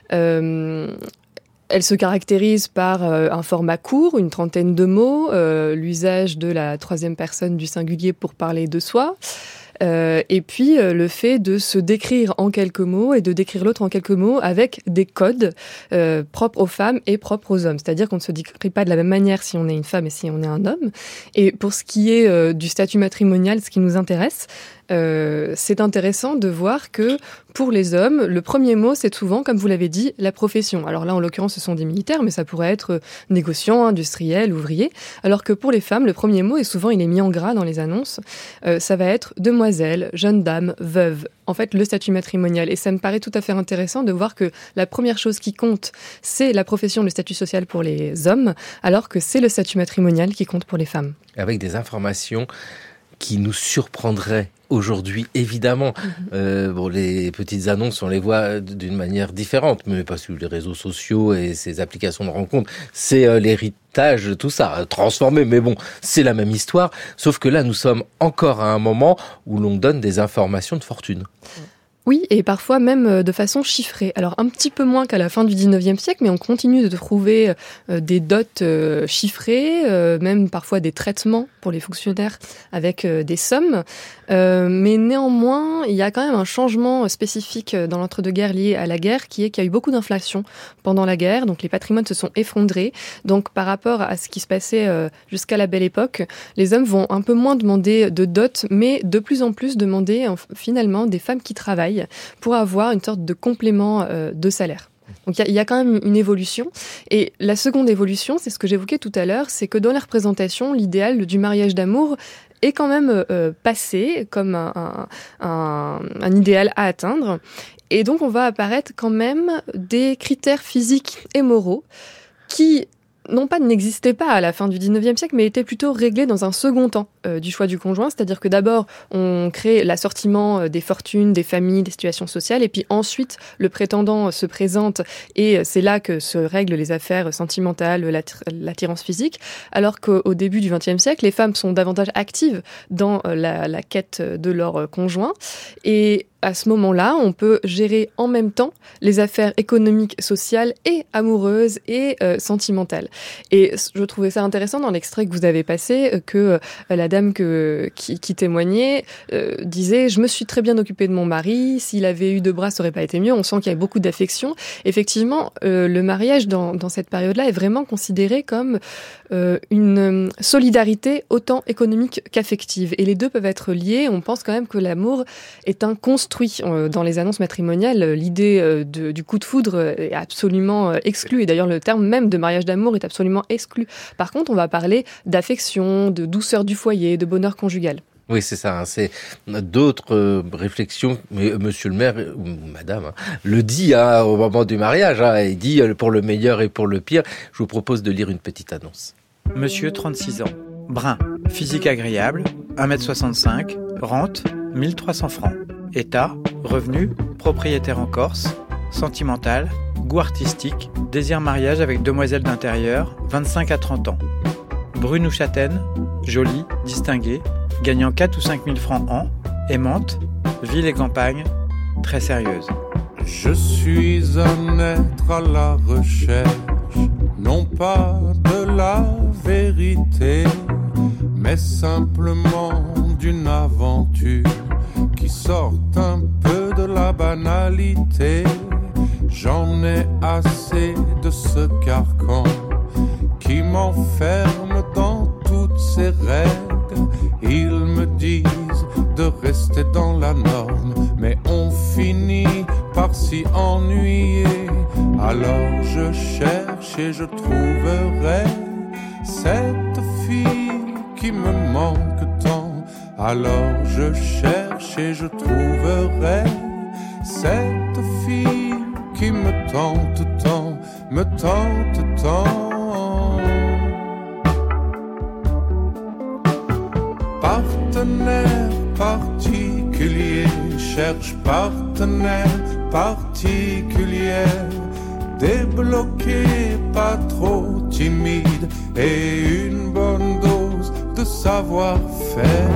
Euh, Elle se caractérise par euh, un format court, une trentaine de mots, euh, l'usage de la troisième personne du singulier pour parler de soi, euh, et puis euh, le fait de se décrire en quelques mots et de décrire l'autre en quelques mots avec des codes euh, propres aux femmes et propres aux hommes. C'est-à-dire qu'on ne se décrit pas de la même manière si on est une femme et si on est un homme. Et pour ce qui est euh, du statut matrimonial, ce qui nous intéresse, Euh, c'est intéressant de voir que pour les hommes, le premier mot, c'est souvent, comme vous l'avez dit, la profession. Alors là, en l'occurrence, ce sont des militaires, mais ça pourrait être négociant, industriel, ouvrier. Alors que pour les femmes, le premier mot, et souvent il est mis en gras dans les annonces, euh, ça va être demoiselle, jeune dame, veuve. En fait, le statut matrimonial. Et ça me paraît tout à fait intéressant de voir que la première chose qui compte, c'est la profession, le statut social pour les hommes, alors que c'est le statut matrimonial qui compte pour les femmes. Avec des informations qui nous surprendraient aujourd'hui, évidemment. Mm-hmm. Euh, bon, les petites annonces, on les voit d'une manière différente, mais pas sur les réseaux sociaux et ces applications de rencontres. C'est euh, l'héritage de tout ça, transformé, mais bon, c'est la même histoire. Sauf que là, nous sommes encore à un moment où l'on donne des informations de fortune. Oui, et parfois même de façon chiffrée. Alors un petit peu moins qu'à la fin du dix-neuvième siècle, mais on continue de trouver euh, des dots euh, chiffrées, euh, même parfois des traitements pour les fonctionnaires avec euh, des sommes. Euh, mais néanmoins, il y a quand même un changement spécifique dans l'entre-deux-guerres lié à la guerre, qui est qu'il y a eu beaucoup d'inflation pendant la guerre, donc les patrimoines se sont effondrés. Donc par rapport à ce qui se passait euh, jusqu'à la Belle Époque, les hommes vont un peu moins demander de dot, mais de plus en plus demander euh, finalement des femmes qui travaillent pour avoir une sorte de complément euh, de salaire. Donc il y, y a quand même une évolution. Et la seconde évolution, c'est ce que j'évoquais tout à l'heure, c'est que dans la représentation, l'idéal du mariage d'amour est quand même euh, passé comme un, un, un, un idéal à atteindre. Et donc on va apparaître quand même des critères physiques et moraux qui non pas n'existaient pas à la fin du dix-neuvième siècle, mais étaient plutôt réglés dans un second temps euh, du choix du conjoint, c'est-à-dire que d'abord, on crée l'assortiment des fortunes, des familles, des situations sociales, et puis ensuite, le prétendant se présente, et c'est là que se règlent les affaires sentimentales, l'attir- l'attirance physique, alors qu'au début du vingtième siècle, les femmes sont davantage actives dans la, la quête de leur conjoint, et à ce moment-là, on peut gérer en même temps les affaires économiques, sociales et amoureuses et euh, sentimentales. Et je trouvais ça intéressant dans l'extrait que vous avez passé, que euh, la dame que, qui, qui témoignait euh, disait « Je me suis très bien occupée de mon mari, s'il avait eu deux bras, ça aurait pas été mieux ». On sent qu'il y a beaucoup d'affection. Effectivement, euh, le mariage dans, dans cette période-là est vraiment considéré comme euh, une solidarité autant économique qu'affective. Et les deux peuvent être liés. On pense quand même que l'amour est un construit. Dans les annonces matrimoniales, l'idée de, du coup de foudre est absolument exclue. Et d'ailleurs, le terme même de mariage d'amour est absolument exclu. Par contre, on va parler d'affection, de douceur du foyer, de bonheur conjugal. Oui, c'est ça. Hein, c'est d'autres euh, réflexions. Mais euh, Monsieur le maire ou Madame hein, le dit hein, au moment du mariage. Hein, il dit euh, pour le meilleur et pour le pire. Je vous propose de lire une petite annonce. Monsieur, trente-six ans, brun, physique agréable, un mètre soixante-cinq, rente, mille trois cents francs. État, revenu, propriétaire en Corse, sentimental, goût artistique, désir mariage avec demoiselle d'intérieur, vingt-cinq à trente ans. Brune ou châtaine, jolie, distinguée, gagnant quatre ou cinq mille francs an, aimante, ville et campagne, très sérieuse. Je suis un être à la recherche, non pas de la vérité, mais simplement d'une aventure qui sortent un peu de la banalité. J'en ai assez de ce carcan qui m'enferme dans toutes ces règles. Ils me disent de rester dans la norme, mais on finit par s'y ennuyer. Alors je cherche et je trouverai cette fille qui me manque tant. Alors je cherche et je trouverai cette fille qui me tente tant, me tente tant. Partenaire particulier, cherche partenaire particulière, débloqué, pas trop timide et une bonne dose de savoir-faire.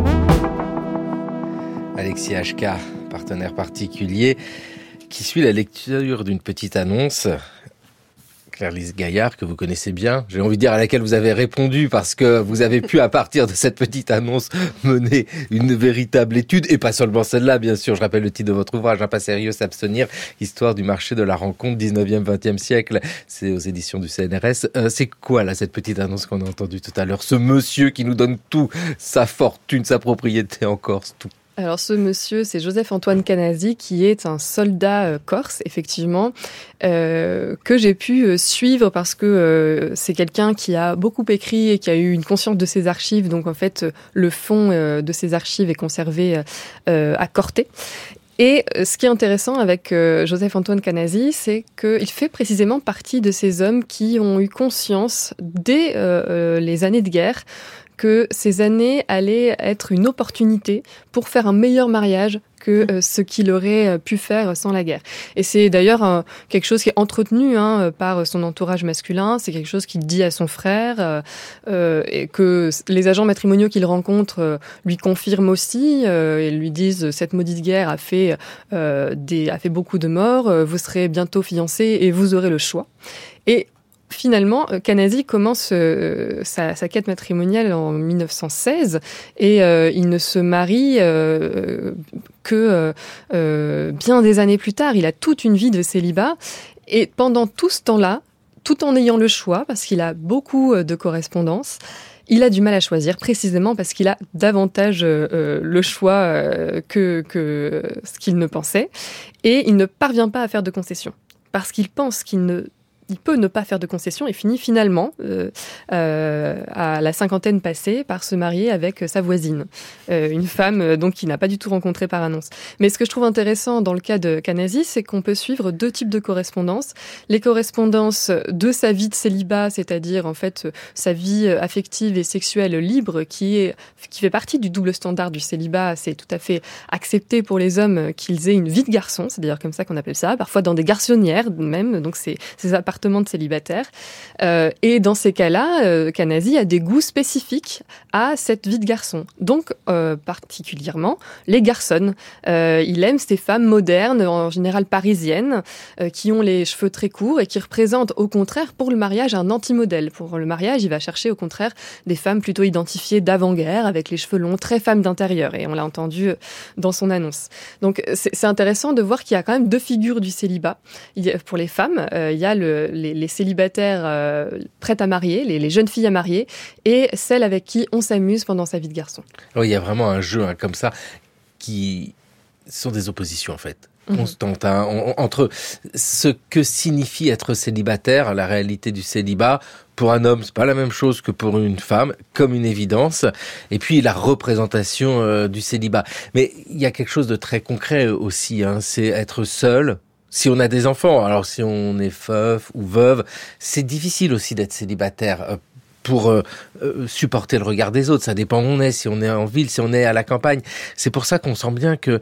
Alexis H K, partenaire particulier, qui suit la lecture d'une petite annonce. Claire-Lise Gaillard, que vous connaissez bien, j'ai envie de dire à laquelle vous avez répondu parce que vous avez pu, à partir de cette petite annonce, mener une véritable étude, et pas seulement celle-là, bien sûr. Je rappelle le titre de votre ouvrage, Un pas sérieux, s'abstenir, histoire du marché de la rencontre dix-neuvième vingtième siècle. C'est aux éditions du C N R S. Euh, c'est quoi, là, cette petite annonce qu'on a entendue tout à l'heure? Ce monsieur qui nous donne tout, sa fortune, sa propriété en Corse, tout. Alors ce monsieur, c'est Joseph-Antoine Canasi, qui est un soldat euh, corse, effectivement, euh, que j'ai pu euh, suivre parce que euh, c'est quelqu'un qui a beaucoup écrit et qui a eu une conscience de ses archives. Donc en fait, le fond euh, de ses archives est conservé euh, à Corté. Et ce qui est intéressant avec euh, Joseph-Antoine Canasi, c'est qu'il fait précisément partie de ces hommes qui ont eu conscience, dès euh, les années de guerre, que ces années allaient être une opportunité pour faire un meilleur mariage que euh, ce qu'il aurait pu faire sans la guerre. Et c'est d'ailleurs euh, quelque chose qui est entretenu hein, par son entourage masculin, c'est quelque chose qu'il dit à son frère, euh, euh, et que les agents matrimoniaux qu'il rencontre euh, lui confirment aussi, euh, et lui disent « cette maudite guerre a fait, euh, des, a fait beaucoup de morts, euh, vous serez bientôt fiancés et vous aurez le choix ». Et finalement, Canasi commence euh, sa, sa quête matrimoniale en mille neuf cent seize et euh, il ne se marie euh, que euh, bien des années plus tard. Il a toute une vie de célibat et pendant tout ce temps-là, tout en ayant le choix, parce qu'il a beaucoup de correspondances, il a du mal à choisir, précisément parce qu'il a davantage euh, le choix euh, que, que ce qu'il ne pensait et il ne parvient pas à faire de concessions parce qu'il pense qu'il ne il peut ne pas faire de concessions et finit finalement, euh, euh, à la cinquantaine passée, par se marier avec sa voisine, euh, une femme euh, donc qu'il n'a pas du tout rencontrée par annonce. Mais ce que je trouve intéressant dans le cas de Canasi, c'est qu'on peut suivre deux types de correspondances. Les correspondances de sa vie de célibat, c'est-à-dire en fait sa vie affective et sexuelle libre, qui est qui fait partie du double standard du célibat. C'est tout à fait accepté pour les hommes qu'ils aient une vie de garçon, c'est d'ailleurs comme ça qu'on appelle ça, parfois dans des garçonnières même, donc c'est ces appartements de célibataires. Euh, et dans ces cas-là, euh, Canasi a des goûts spécifiques à cette vie de garçon. Donc euh, particulièrement les garçonnes. Euh, il aime ces femmes modernes, en général parisiennes, euh, qui ont les cheveux très courts et qui représentent au contraire pour le mariage un anti-modèle. Pour le mariage, il va chercher au contraire des femmes plutôt identifiées d'avant-guerre, avec les cheveux longs, très femmes d'intérieur. Et on l'a entendu dans son annonce. Donc c'est, c'est intéressant de voir qu'il y a quand même deux figures du célibat. Il y a, pour les femmes, euh, il y a le, les, les célibataires euh, prêtes à marier, les, les jeunes filles à marier, et celles avec qui on s'amuse pendant sa vie de garçon. Oui, il y a vraiment un jeu hein, comme ça qui sont des oppositions en fait. Constante, hein, on, entre ce que signifie être célibataire, la réalité du célibat. Pour un homme, c'est pas la même chose que pour une femme, comme une évidence. Et puis la représentation euh, du célibat. Mais il y a quelque chose de très concret aussi, hein, c'est être seul. Si on a des enfants, alors si on est veuf ou veuve, c'est difficile aussi d'être célibataire. Euh, pour euh, euh, supporter le regard des autres, ça dépend où on est, si on est en ville, si on est à la campagne. C'est pour ça qu'on sent bien que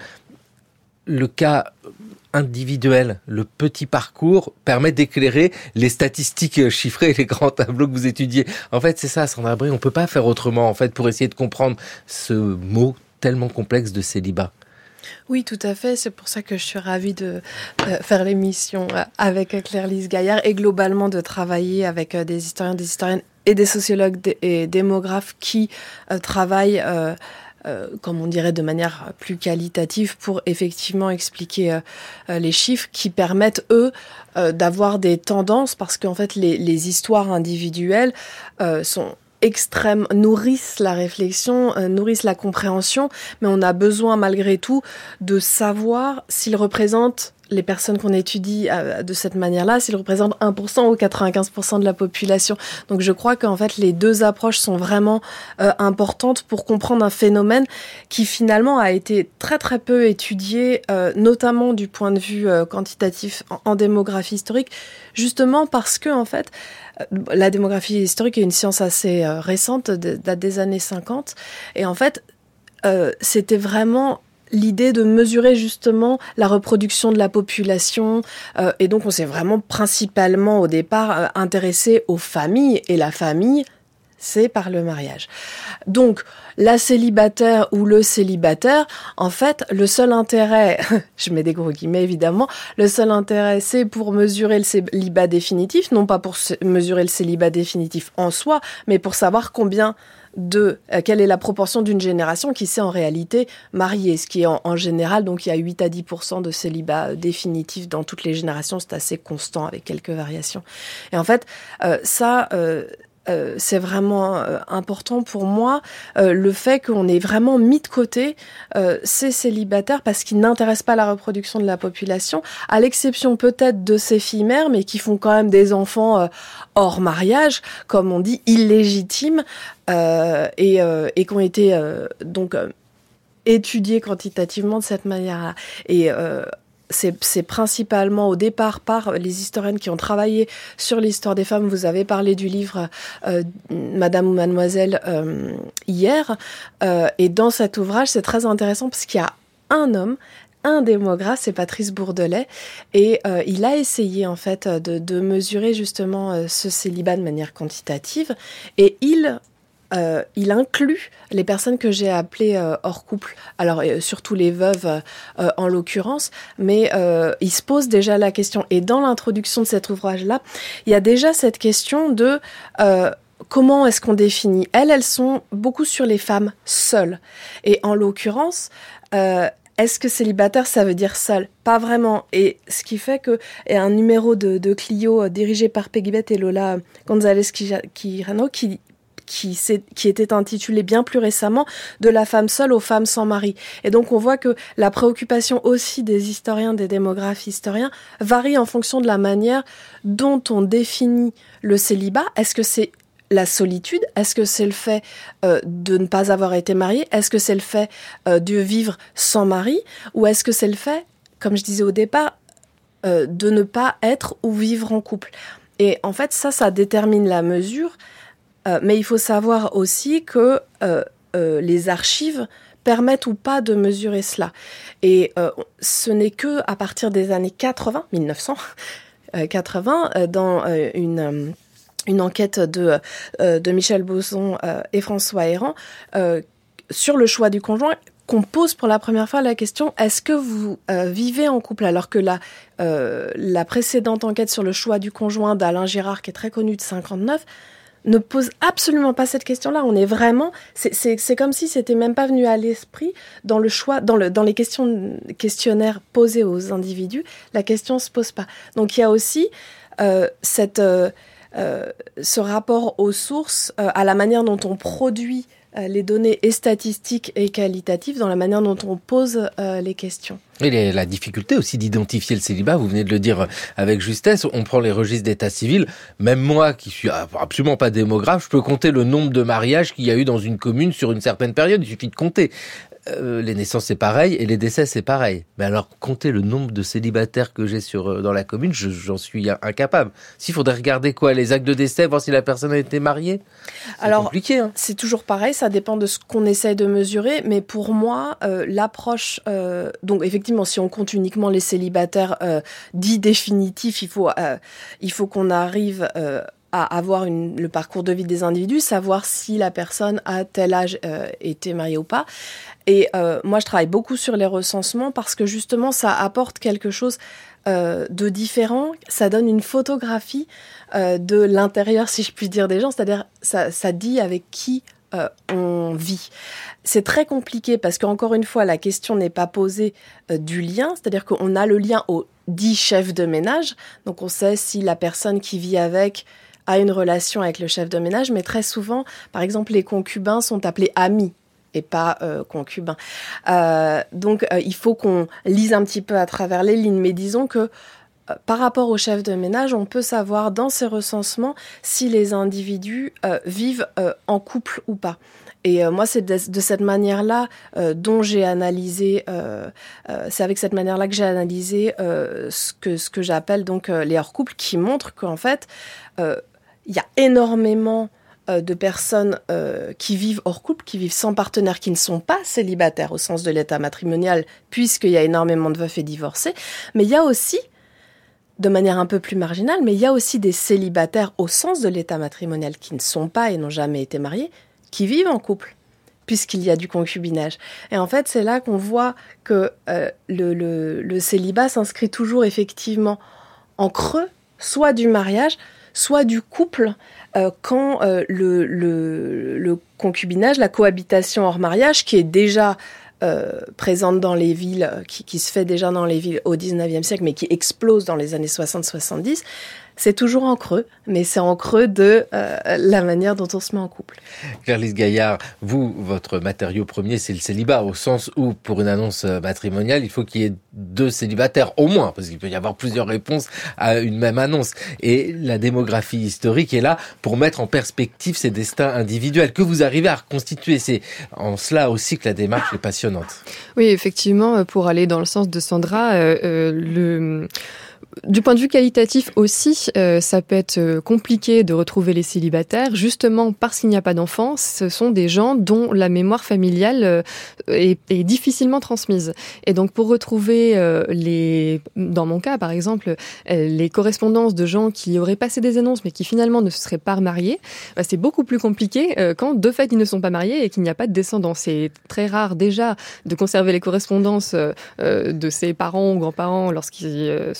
le cas individuel, le petit parcours, permet d'éclairer les statistiques chiffrées et les grands tableaux que vous étudiez. En fait, c'est ça, Sandra Brie, on peut pas faire autrement, en fait, pour essayer de comprendre ce mot tellement complexe de célibat. Oui, tout à fait. C'est pour ça que je suis ravie de euh, faire l'émission avec Claire-Lise Gaillard et globalement de travailler avec euh, des historiens, des historiennes et des sociologues et démographes qui euh, travaillent euh, Euh, comme on dirait de manière plus qualitative pour effectivement expliquer euh, les chiffres qui permettent eux euh, d'avoir des tendances parce qu'en fait les, les histoires individuelles euh, sont extrêmes, nourrissent la réflexion, euh, nourrissent la compréhension, mais on a besoin malgré tout de savoir s'ils représentent les personnes qu'on étudie euh, de cette manière-là, s'ils représentent un pour cent ou quatre-vingt-quinze pour cent de la population. Donc je crois qu'en fait les deux approches sont vraiment euh, importantes pour comprendre un phénomène qui finalement a été très très peu étudié, euh, notamment du point de vue euh, quantitatif en, en démographie historique, justement parce que en fait euh, la démographie historique est une science assez euh, récente, date des années cinquante, et en fait euh, c'était vraiment l'idée de mesurer justement la reproduction de la population euh, et donc on s'est vraiment principalement au départ euh, intéressé aux familles et la famille c'est par le mariage. Donc la célibataire ou le célibataire, en fait le seul intérêt, je mets des gros guillemets évidemment, le seul intérêt c'est pour mesurer le célibat définitif, non pas pour mesurer le célibat définitif en soi, mais pour savoir combien de euh, quelle est la proportion d'une génération qui s'est en réalité mariée, ce qui est en, en général, donc il y a huit à dix pour cent de célibat définitif dans toutes les générations, c'est assez constant avec quelques variations. Et en fait, euh, ça... Euh, Euh, c'est vraiment euh, important pour moi, euh, le fait qu'on ait vraiment mis de côté euh, ces célibataires parce qu'ils n'intéressent pas la reproduction de la population, à l'exception peut-être de ces filles mères, mais qui font quand même des enfants euh, hors mariage, comme on dit, illégitimes, euh, et, euh, et qui ont été euh, donc euh, étudiés quantitativement de cette manière-là. Et euh, C'est, c'est principalement au départ par les historiennes qui ont travaillé sur l'histoire des femmes. Vous avez parlé du livre euh, Madame ou Mademoiselle euh, hier. Euh, et dans cet ouvrage, c'est très intéressant parce qu'il y a un homme, un démographe, c'est Patrice Bourdelais. Et euh, il a essayé en fait de, de mesurer justement euh, ce célibat de manière quantitative. Et il... Euh, il inclut les personnes que j'ai appelées euh, hors couple, alors euh, surtout les veuves euh, en l'occurrence, mais euh, il se pose déjà la question, et dans l'introduction de cet ouvrage-là, il y a déjà cette question de euh, comment est-ce qu'on définit. Elles, elles sont beaucoup sur les femmes seules, et en l'occurrence, euh, est-ce que célibataire, ça veut dire seul ? Pas vraiment. Et ce qui fait qu'il y a un numéro de, de Clio euh, dirigé par Peggy Bett et Lola González Quijano qui qui, s'est, qui était intitulé bien plus récemment « De la femme seule aux femmes sans mari ». Et donc on voit que la préoccupation aussi des historiens, des démographes historiens, varie en fonction de la manière dont on définit le célibat. Est-ce que c'est la solitude? Est-ce que c'est le fait euh, de ne pas avoir été marié? Est-ce que c'est le fait euh, de vivre sans mari? Ou est-ce que c'est le fait, comme je disais au départ, euh, de ne pas être ou vivre en couple? Et en fait, ça, ça détermine la mesure. Euh, mais il faut savoir aussi que euh, euh, les archives permettent ou pas de mesurer cela. Et euh, ce n'est que à partir des années quatre-vingts, mille neuf cent quatre-vingts, euh, dans euh, une... Euh, une enquête de, euh, de Michel Boson euh, et François Héran euh, sur le choix du conjoint, qu'on pose pour la première fois la question « Est-ce que vous euh, vivez en couple ?» Alors que la, euh, la précédente enquête sur le choix du conjoint d'Alain Girard, qui est très connue, de cinquante-neuf, ne pose absolument pas cette question-là. On est vraiment... C'est, c'est, c'est comme si c'était même pas venu à l'esprit dans le choix, dans, le, dans les questions, questionnaires posés aux individus. La question se pose pas. Donc il y a aussi euh, cette... Euh, Euh, ce rapport aux sources, euh, à la manière dont on produit euh, les données et statistiques et qualitatives, dans la manière dont on pose euh, les questions. Et la difficulté aussi d'identifier le célibat, vous venez de le dire avec justesse, on prend les registres d'état civil, même moi qui suis absolument pas démographe, je peux compter le nombre de mariages qu'il y a eu dans une commune sur une certaine période, il suffit de compter. Euh, les naissances c'est pareil et les décès c'est pareil. Mais alors compter le nombre de célibataires que j'ai sur euh, dans la commune, je, j'en suis incapable. S'il faudrait regarder quoi, les actes de décès, voir si la personne a été mariée, c'est alors, compliqué. Hein. C'est toujours pareil, ça dépend de ce qu'on essaye de mesurer. Mais pour moi, euh, l'approche, euh, donc effectivement, si on compte uniquement les célibataires euh, dits définitifs, il faut euh, il faut qu'on arrive euh, à avoir une, le parcours de vie des individus, savoir si la personne à tel âge euh, était mariée ou pas. Et euh, moi, je travaille beaucoup sur les recensements parce que justement, ça apporte quelque chose euh, de différent. Ça donne une photographie euh, de l'intérieur, si je puis dire, des gens. C'est-à-dire, ça, ça dit avec qui euh, on vit. C'est très compliqué parce qu'encore une fois, la question n'est pas posée euh, du lien. C'est-à-dire qu'on a le lien au dit chef de ménage. Donc, on sait si la personne qui vit avec a une relation avec le chef de ménage. Mais très souvent, par exemple, les concubins sont appelés amis et pas euh, concubins. Euh, donc, euh, il faut qu'on lise un petit peu à travers les lignes. Mais disons que euh, par rapport au chef de ménage, on peut savoir dans ces recensements si les individus euh, vivent euh, en couple ou pas. Et euh, moi, c'est de, de cette manière-là euh, dont j'ai analysé, euh, euh, c'est avec cette manière-là que j'ai analysé euh, ce que, ce que j'appelle donc euh, les hors-couples, qui montrent qu'en fait, euh, il y a énormément de personnes euh, qui vivent hors couple, qui vivent sans partenaire, qui ne sont pas célibataires au sens de l'état matrimonial, puisqu'il y a énormément de veufs et divorcés. Mais il y a aussi, de manière un peu plus marginale, mais il y a aussi des célibataires au sens de l'état matrimonial qui ne sont pas et n'ont jamais été mariés, qui vivent en couple, puisqu'il y a du concubinage. Et en fait, c'est là qu'on voit que euh, le, le, le célibat s'inscrit toujours effectivement en creux, soit du mariage, soit du couple, euh, quand euh, le, le, le concubinage, la cohabitation hors mariage, qui est déjà euh, présente dans les villes, qui, qui se fait déjà dans les villes au dix-neuvième siècle, mais qui explose dans les années soixante soixante-dix, c'est toujours en creux, mais c'est en creux de euh, la manière dont on se met en couple. Claire-Lise Gaillard, vous, votre matériau premier, c'est le célibat, au sens où, pour une annonce matrimoniale, il faut qu'il y ait deux célibataires, au moins, parce qu'il peut y avoir plusieurs réponses à une même annonce. Et la démographie historique est là pour mettre en perspective ces destins individuels, que vous arrivez à reconstituer. C'est en cela aussi que la démarche est passionnante. Oui, effectivement, pour aller dans le sens de Sandra, euh, euh, le... Du point de vue qualitatif aussi, euh, ça peut être euh, compliqué de retrouver les célibataires, justement parce qu'il n'y a pas d'enfants. Ce sont des gens dont la mémoire familiale euh, est, est difficilement transmise. Et donc pour retrouver euh, les, dans mon cas par exemple, euh, les correspondances de gens qui auraient passé des annonces mais qui finalement ne se seraient pas mariés, bah, c'est beaucoup plus compliqué euh, quand de fait ils ne sont pas mariés et qu'il n'y a pas de descendants. C'est très rare déjà de conserver les correspondances euh, de ses parents ou grands-parents lorsqu'ils euh, se sont rencontrés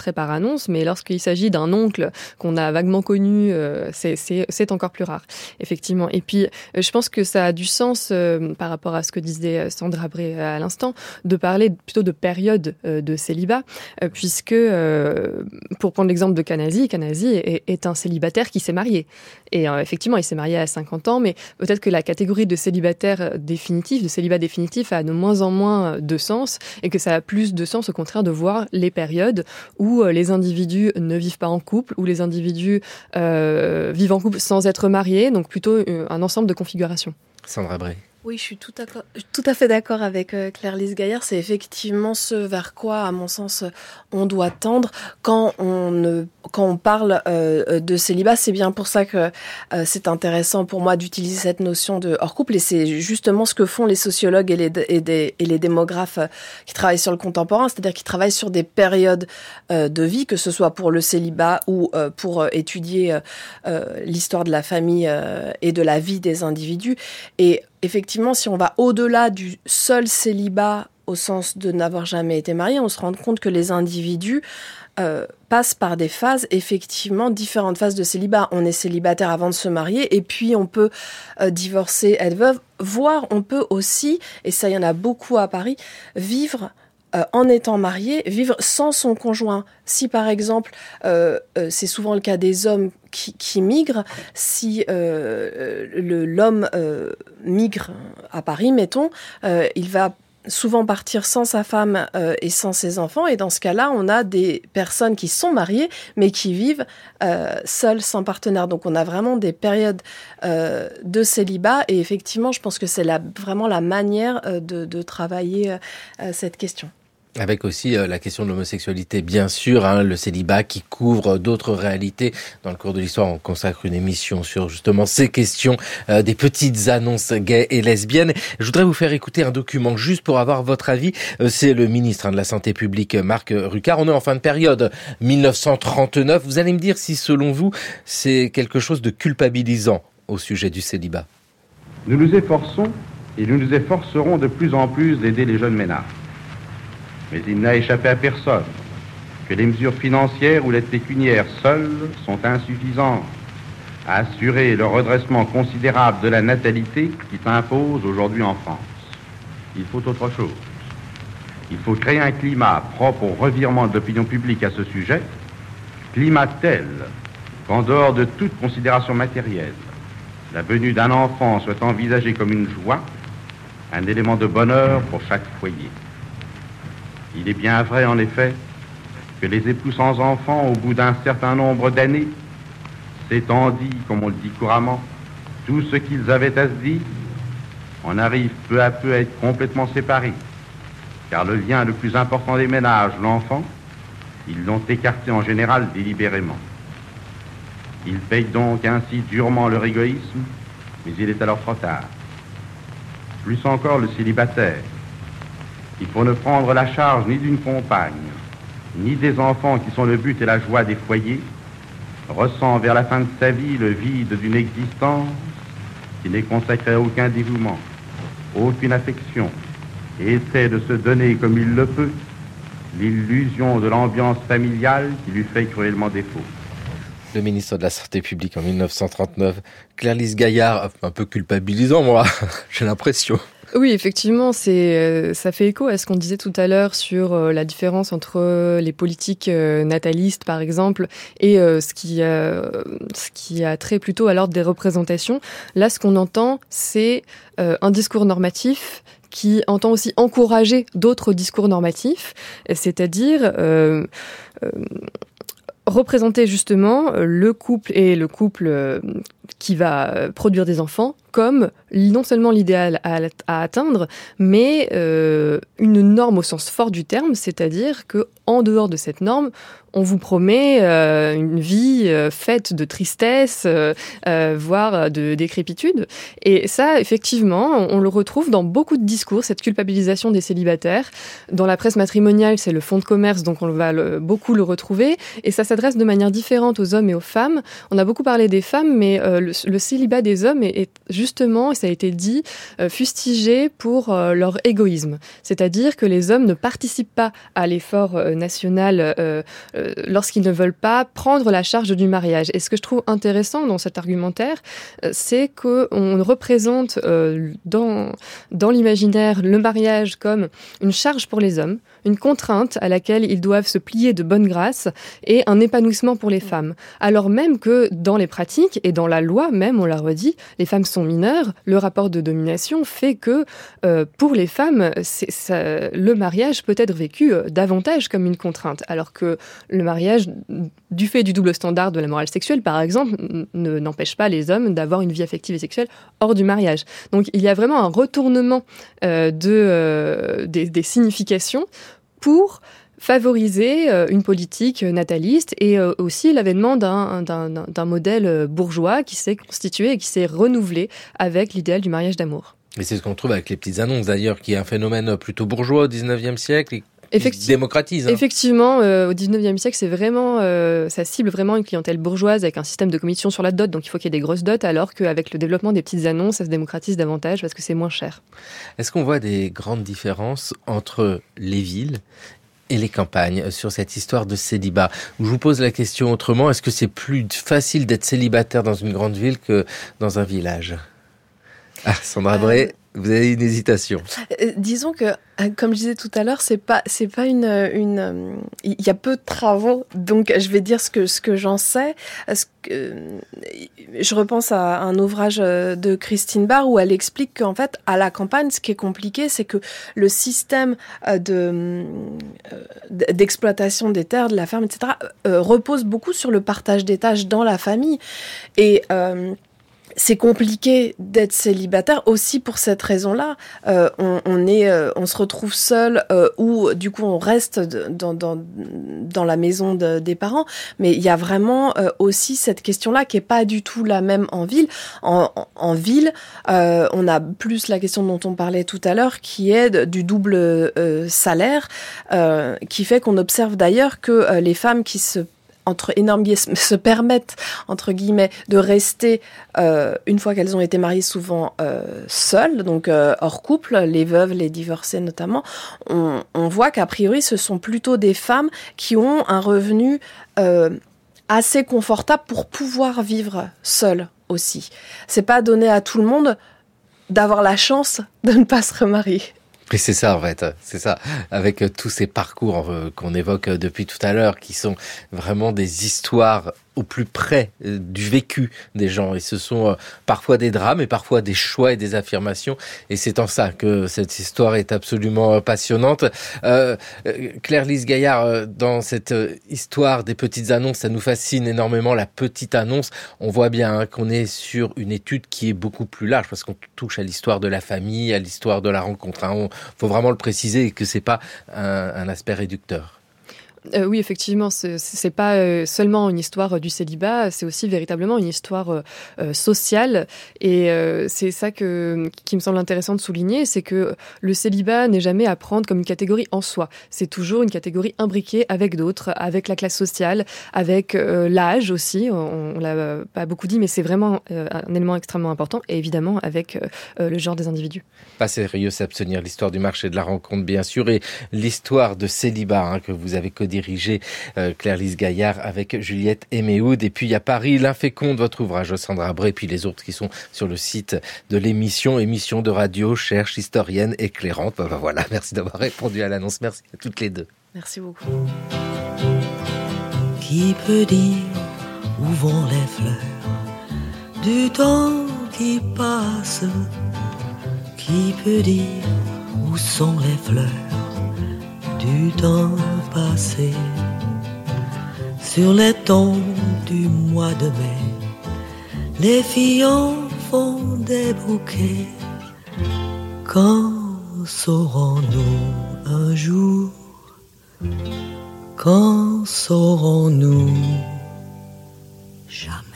retrait par annonce, mais lorsqu'il s'agit d'un oncle qu'on a vaguement connu, euh, c'est, c'est, c'est encore plus rare, effectivement. Et puis, euh, je pense que ça a du sens, euh, par rapport à ce que disait Sandra Bré à l'instant, de parler plutôt de période euh, de célibat, euh, puisque, euh, pour prendre l'exemple de Kanazi, Kanazi est, est un célibataire qui s'est marié. Et euh, effectivement, il s'est marié à cinquante ans, mais peut-être que la catégorie de célibataire définitif, de célibat définitif, a de moins en moins de sens, et que ça a plus de sens, au contraire, de voir les périodes où euh, les individus ne vivent pas en couple, où les individus euh, vivent en couple sans être mariés, donc plutôt euh, un ensemble de configurations. Sandra Bré. Oui, je suis tout à, tout à fait d'accord avec euh, Claire-Lise Gaillard. C'est effectivement ce vers quoi, à mon sens, on doit tendre quand on, ne, quand on parle euh, de célibat. C'est bien pour ça que euh, c'est intéressant pour moi d'utiliser cette notion de hors-couple. Et c'est justement ce que font les sociologues et les, et des, et les démographes qui travaillent sur le contemporain, c'est-à-dire qui travaillent sur des périodes euh, de vie, que ce soit pour le célibat ou euh, pour euh, étudier euh, l'histoire de la famille euh, et de la vie des individus. Et effectivement, si on va au-delà du seul célibat au sens de n'avoir jamais été marié, on se rend compte que les individus euh, passent par des phases, effectivement, différentes phases de célibat. On est célibataire avant de se marier, et puis on peut euh, divorcer, être veuve, voire on peut aussi, et ça il y en a beaucoup à Paris, vivre Euh, en étant marié, vivre sans son conjoint. Si par exemple, euh, euh, c'est souvent le cas des hommes qui, qui migrent, si euh, le, l'homme euh, migre à Paris, mettons, euh, il va souvent partir sans sa femme euh, et sans ses enfants, et dans ce cas-là, on a des personnes qui sont mariées, mais qui vivent euh, seules, sans partenaire. Donc on a vraiment des périodes euh, de célibat, et effectivement, je pense que c'est la, vraiment la manière euh, de, de travailler euh, cette question. Avec aussi euh, la question de l'homosexualité, bien sûr, hein, le célibat qui couvre d'autres réalités. Dans le cours de l'histoire, on consacre une émission sur justement ces questions euh, des petites annonces gays et lesbiennes. Je voudrais vous faire écouter un document juste pour avoir votre avis. Euh, c'est le ministre hein, de la Santé publique, Marc Ruccard. On est en fin de période, dix-neuf cent trente-neuf. Vous allez me dire si, selon vous, c'est quelque chose de culpabilisant au sujet du célibat. Nous nous efforçons et nous nous efforcerons de plus en plus d'aider les jeunes ménages. Mais il n'a échappé à personne que les mesures financières ou l'aide pécuniaire seules sont insuffisantes à assurer le redressement considérable de la natalité qui s'impose aujourd'hui en France. Il faut autre chose. Il faut créer un climat propre au revirement de l'opinion publique à ce sujet, climat tel qu'en dehors de toute considération matérielle, la venue d'un enfant soit envisagée comme une joie, un élément de bonheur pour chaque foyer. Il est bien vrai, en effet, que les époux sans enfants, au bout d'un certain nombre d'années, s'étant dit, comme on le dit couramment, tout ce qu'ils avaient à se dire, on arrive peu à peu à être complètement séparés, car le lien le plus important des ménages, l'enfant, ils l'ont écarté en général délibérément. Ils payent donc ainsi durement leur égoïsme, mais il est alors trop tard. Plus encore le célibataire, il faut ne prendre la charge ni d'une compagne, ni des enfants qui sont le but et la joie des foyers, ressent vers la fin de sa vie le vide d'une existence qui n'est consacrée à aucun dévouement, aucune affection, et essaie de se donner comme il le peut l'illusion de l'ambiance familiale qui lui fait cruellement défaut. Le ministre de la Santé publique en dix-neuf cent trente-neuf, Claire-Lise Gaillard, un peu culpabilisant, moi, j'ai l'impression. Oui, effectivement, c'est, euh, ça fait écho à ce qu'on disait tout à l'heure sur euh, la différence entre euh, les politiques euh, natalistes, par exemple, et euh, ce qui, euh, ce qui a trait plutôt à l'ordre des représentations. Là, ce qu'on entend, c'est euh, un discours normatif qui entend aussi encourager d'autres discours normatifs, c'est-à-dire euh, euh, représenter justement le couple et le couple qui va produire des enfants comme non seulement l'idéal à, à atteindre, mais euh, une norme au sens fort du terme, c'est-à-dire que en dehors de cette norme, on vous promet euh, une vie euh, faite de tristesse, euh, euh, voire de décrépitude. Et ça, effectivement, on, on le retrouve dans beaucoup de discours, cette culpabilisation des célibataires. Dans la presse matrimoniale, c'est le fonds de commerce, donc on va le, beaucoup le retrouver. Et ça s'adresse de manière différente aux hommes et aux femmes. On a beaucoup parlé des femmes, mais euh, le, le célibat des hommes est, est juste justement, ça a été dit, euh, fustigés pour euh, leur égoïsme. C'est-à-dire que les hommes ne participent pas à l'effort euh, national euh, euh, lorsqu'ils ne veulent pas prendre la charge du mariage. Et ce que je trouve intéressant dans cet argumentaire, euh, c'est qu'on représente euh, dans, dans l'imaginaire le mariage comme une charge pour les hommes, une contrainte à laquelle ils doivent se plier de bonne grâce et un épanouissement pour les femmes. Alors même que dans les pratiques et dans la loi même, on l'a redit, les femmes sont mineures, le rapport de domination fait que euh, pour les femmes, c'est, ça, le mariage peut être vécu euh, davantage comme une contrainte, alors que le mariage, du fait du double standard de la morale sexuelle, par exemple, ne, n'empêche pas les hommes d'avoir une vie affective et sexuelle hors du mariage. Donc il y a vraiment un retournement euh, de, euh, des, des significations pour favoriser euh, une politique nataliste et euh, aussi l'avènement d'un, d'un, d'un modèle bourgeois qui s'est constitué et qui s'est renouvelé avec l'idéal du mariage d'amour. Et c'est ce qu'on trouve avec les petites annonces d'ailleurs, qui est un phénomène plutôt bourgeois au dix-neuvième siècle et qui Effecti- démocratise. Hein. Effectivement, euh, au dix-neuvième siècle, c'est vraiment, euh, ça cible vraiment une clientèle bourgeoise avec un système de commission sur la dot, donc il faut qu'il y ait des grosses dots, alors qu'avec le développement des petites annonces, ça se démocratise davantage parce que c'est moins cher. Est-ce qu'on voit des grandes différences entre les villes et les campagnes sur cette histoire de célibat? Je vous pose la question autrement, est-ce que c'est plus facile d'être célibataire dans une grande ville que dans un village? Ah, Sandra Bray, euh... vous avez une hésitation. Euh, disons que, comme je disais tout à l'heure, c'est pas, c'est pas une, une, il y a peu de travaux, donc je vais dire ce que, ce que j'en sais. Ce que, je repense à un ouvrage de Christine Barr où elle explique qu'en fait, à la campagne, ce qui est compliqué, c'est que le système de, d'exploitation des terres, de la ferme, et cetera, repose beaucoup sur le partage des tâches dans la famille. Et, euh, c'est compliqué d'être célibataire aussi pour cette raison-là. Euh, on, on est, euh, on se retrouve seul euh, ou du coup on reste dans dans dans la maison de, des parents. Mais il y a vraiment euh, aussi cette question-là qui est pas du tout la même en ville. En, en, en ville, euh, on a plus la question dont on parlait tout à l'heure, qui est de, du double euh, salaire, euh, qui fait qu'on observe d'ailleurs que euh, les femmes qui se entre énormes guillemets, se permettent, entre guillemets, de rester, euh, une fois qu'elles ont été mariées, souvent euh, seules, donc euh, hors couple, les veuves, les divorcées notamment, on, on voit qu'a priori, ce sont plutôt des femmes qui ont un revenu euh, assez confortable pour pouvoir vivre seules aussi. C'est pas donné à tout le monde d'avoir la chance de ne pas se remarier. Et c'est ça en fait, c'est ça, avec tous ces parcours qu'on évoque depuis tout à l'heure, qui sont vraiment des histoires au plus près du vécu des gens. Et ce sont parfois des drames et parfois des choix et des affirmations. Et c'est en ça que cette histoire est absolument passionnante. Euh, Claire-Lise Gaillard, dans cette histoire des petites annonces, ça nous fascine énormément, la petite annonce. On voit bien hein, qu'on est sur une étude qui est beaucoup plus large parce qu'on touche à l'histoire de la famille, à l'histoire de la rencontre. Il hein. faut vraiment le préciser que c'est pas un, un aspect réducteur. Euh, oui, effectivement, c'est, c'est pas euh, seulement une histoire du célibat, c'est aussi véritablement une histoire euh, sociale. Et euh, c'est ça que, qui me semble intéressant de souligner, c'est que le célibat n'est jamais à prendre comme une catégorie en soi. C'est toujours une catégorie imbriquée avec d'autres, avec la classe sociale, avec euh, l'âge aussi. On, on l'a pas beaucoup dit, mais c'est vraiment euh, un élément extrêmement important. Et évidemment, avec euh, le genre des individus. Pas sérieux s'abstenir, l'histoire du marché de la rencontre, bien sûr, et l'histoire de célibat hein, que vous avez codé dirigé euh, Claire-Lise Gaillard avec Juliette Eméhoud. Et puis il y a Paris, l'inféconde, votre ouvrage, Sandra Bray, et puis les autres qui sont sur le site de l'émission, émission de radio, cherche historienne éclairante. Ben, ben voilà, merci d'avoir répondu à l'annonce. Merci à toutes les deux. Merci beaucoup. Qui peut dire où vont les fleurs du temps qui passe? Qui peut dire où sont les fleurs du temps passé? Sur les tons du mois de mai, les filles en font des bouquets. Quand saurons-nous un jour? Quand saurons-nous? Jamais.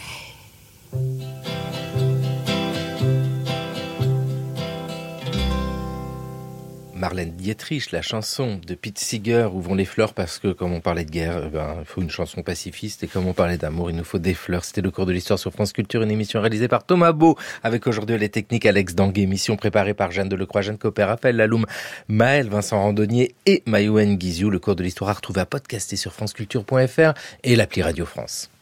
Marlène Dietrich, la chanson de Pete Seeger, Où vont les fleurs, parce que comme on parlait de guerre, ben, il faut une chanson pacifiste, et comme on parlait d'amour, il nous faut des fleurs. C'était le cours de l'histoire sur France Culture, une émission réalisée par Thomas Beau, avec aujourd'hui les techniques Alex Danguet, émission préparée par Jeanne Delecroix, Jeanne Copper, Raphaël Laloum, Maël, Vincent Randonnier et Mayouen Guizou. Le cours de l'histoire à retrouver à podcaster sur franceculture point f r et l'appli Radio France.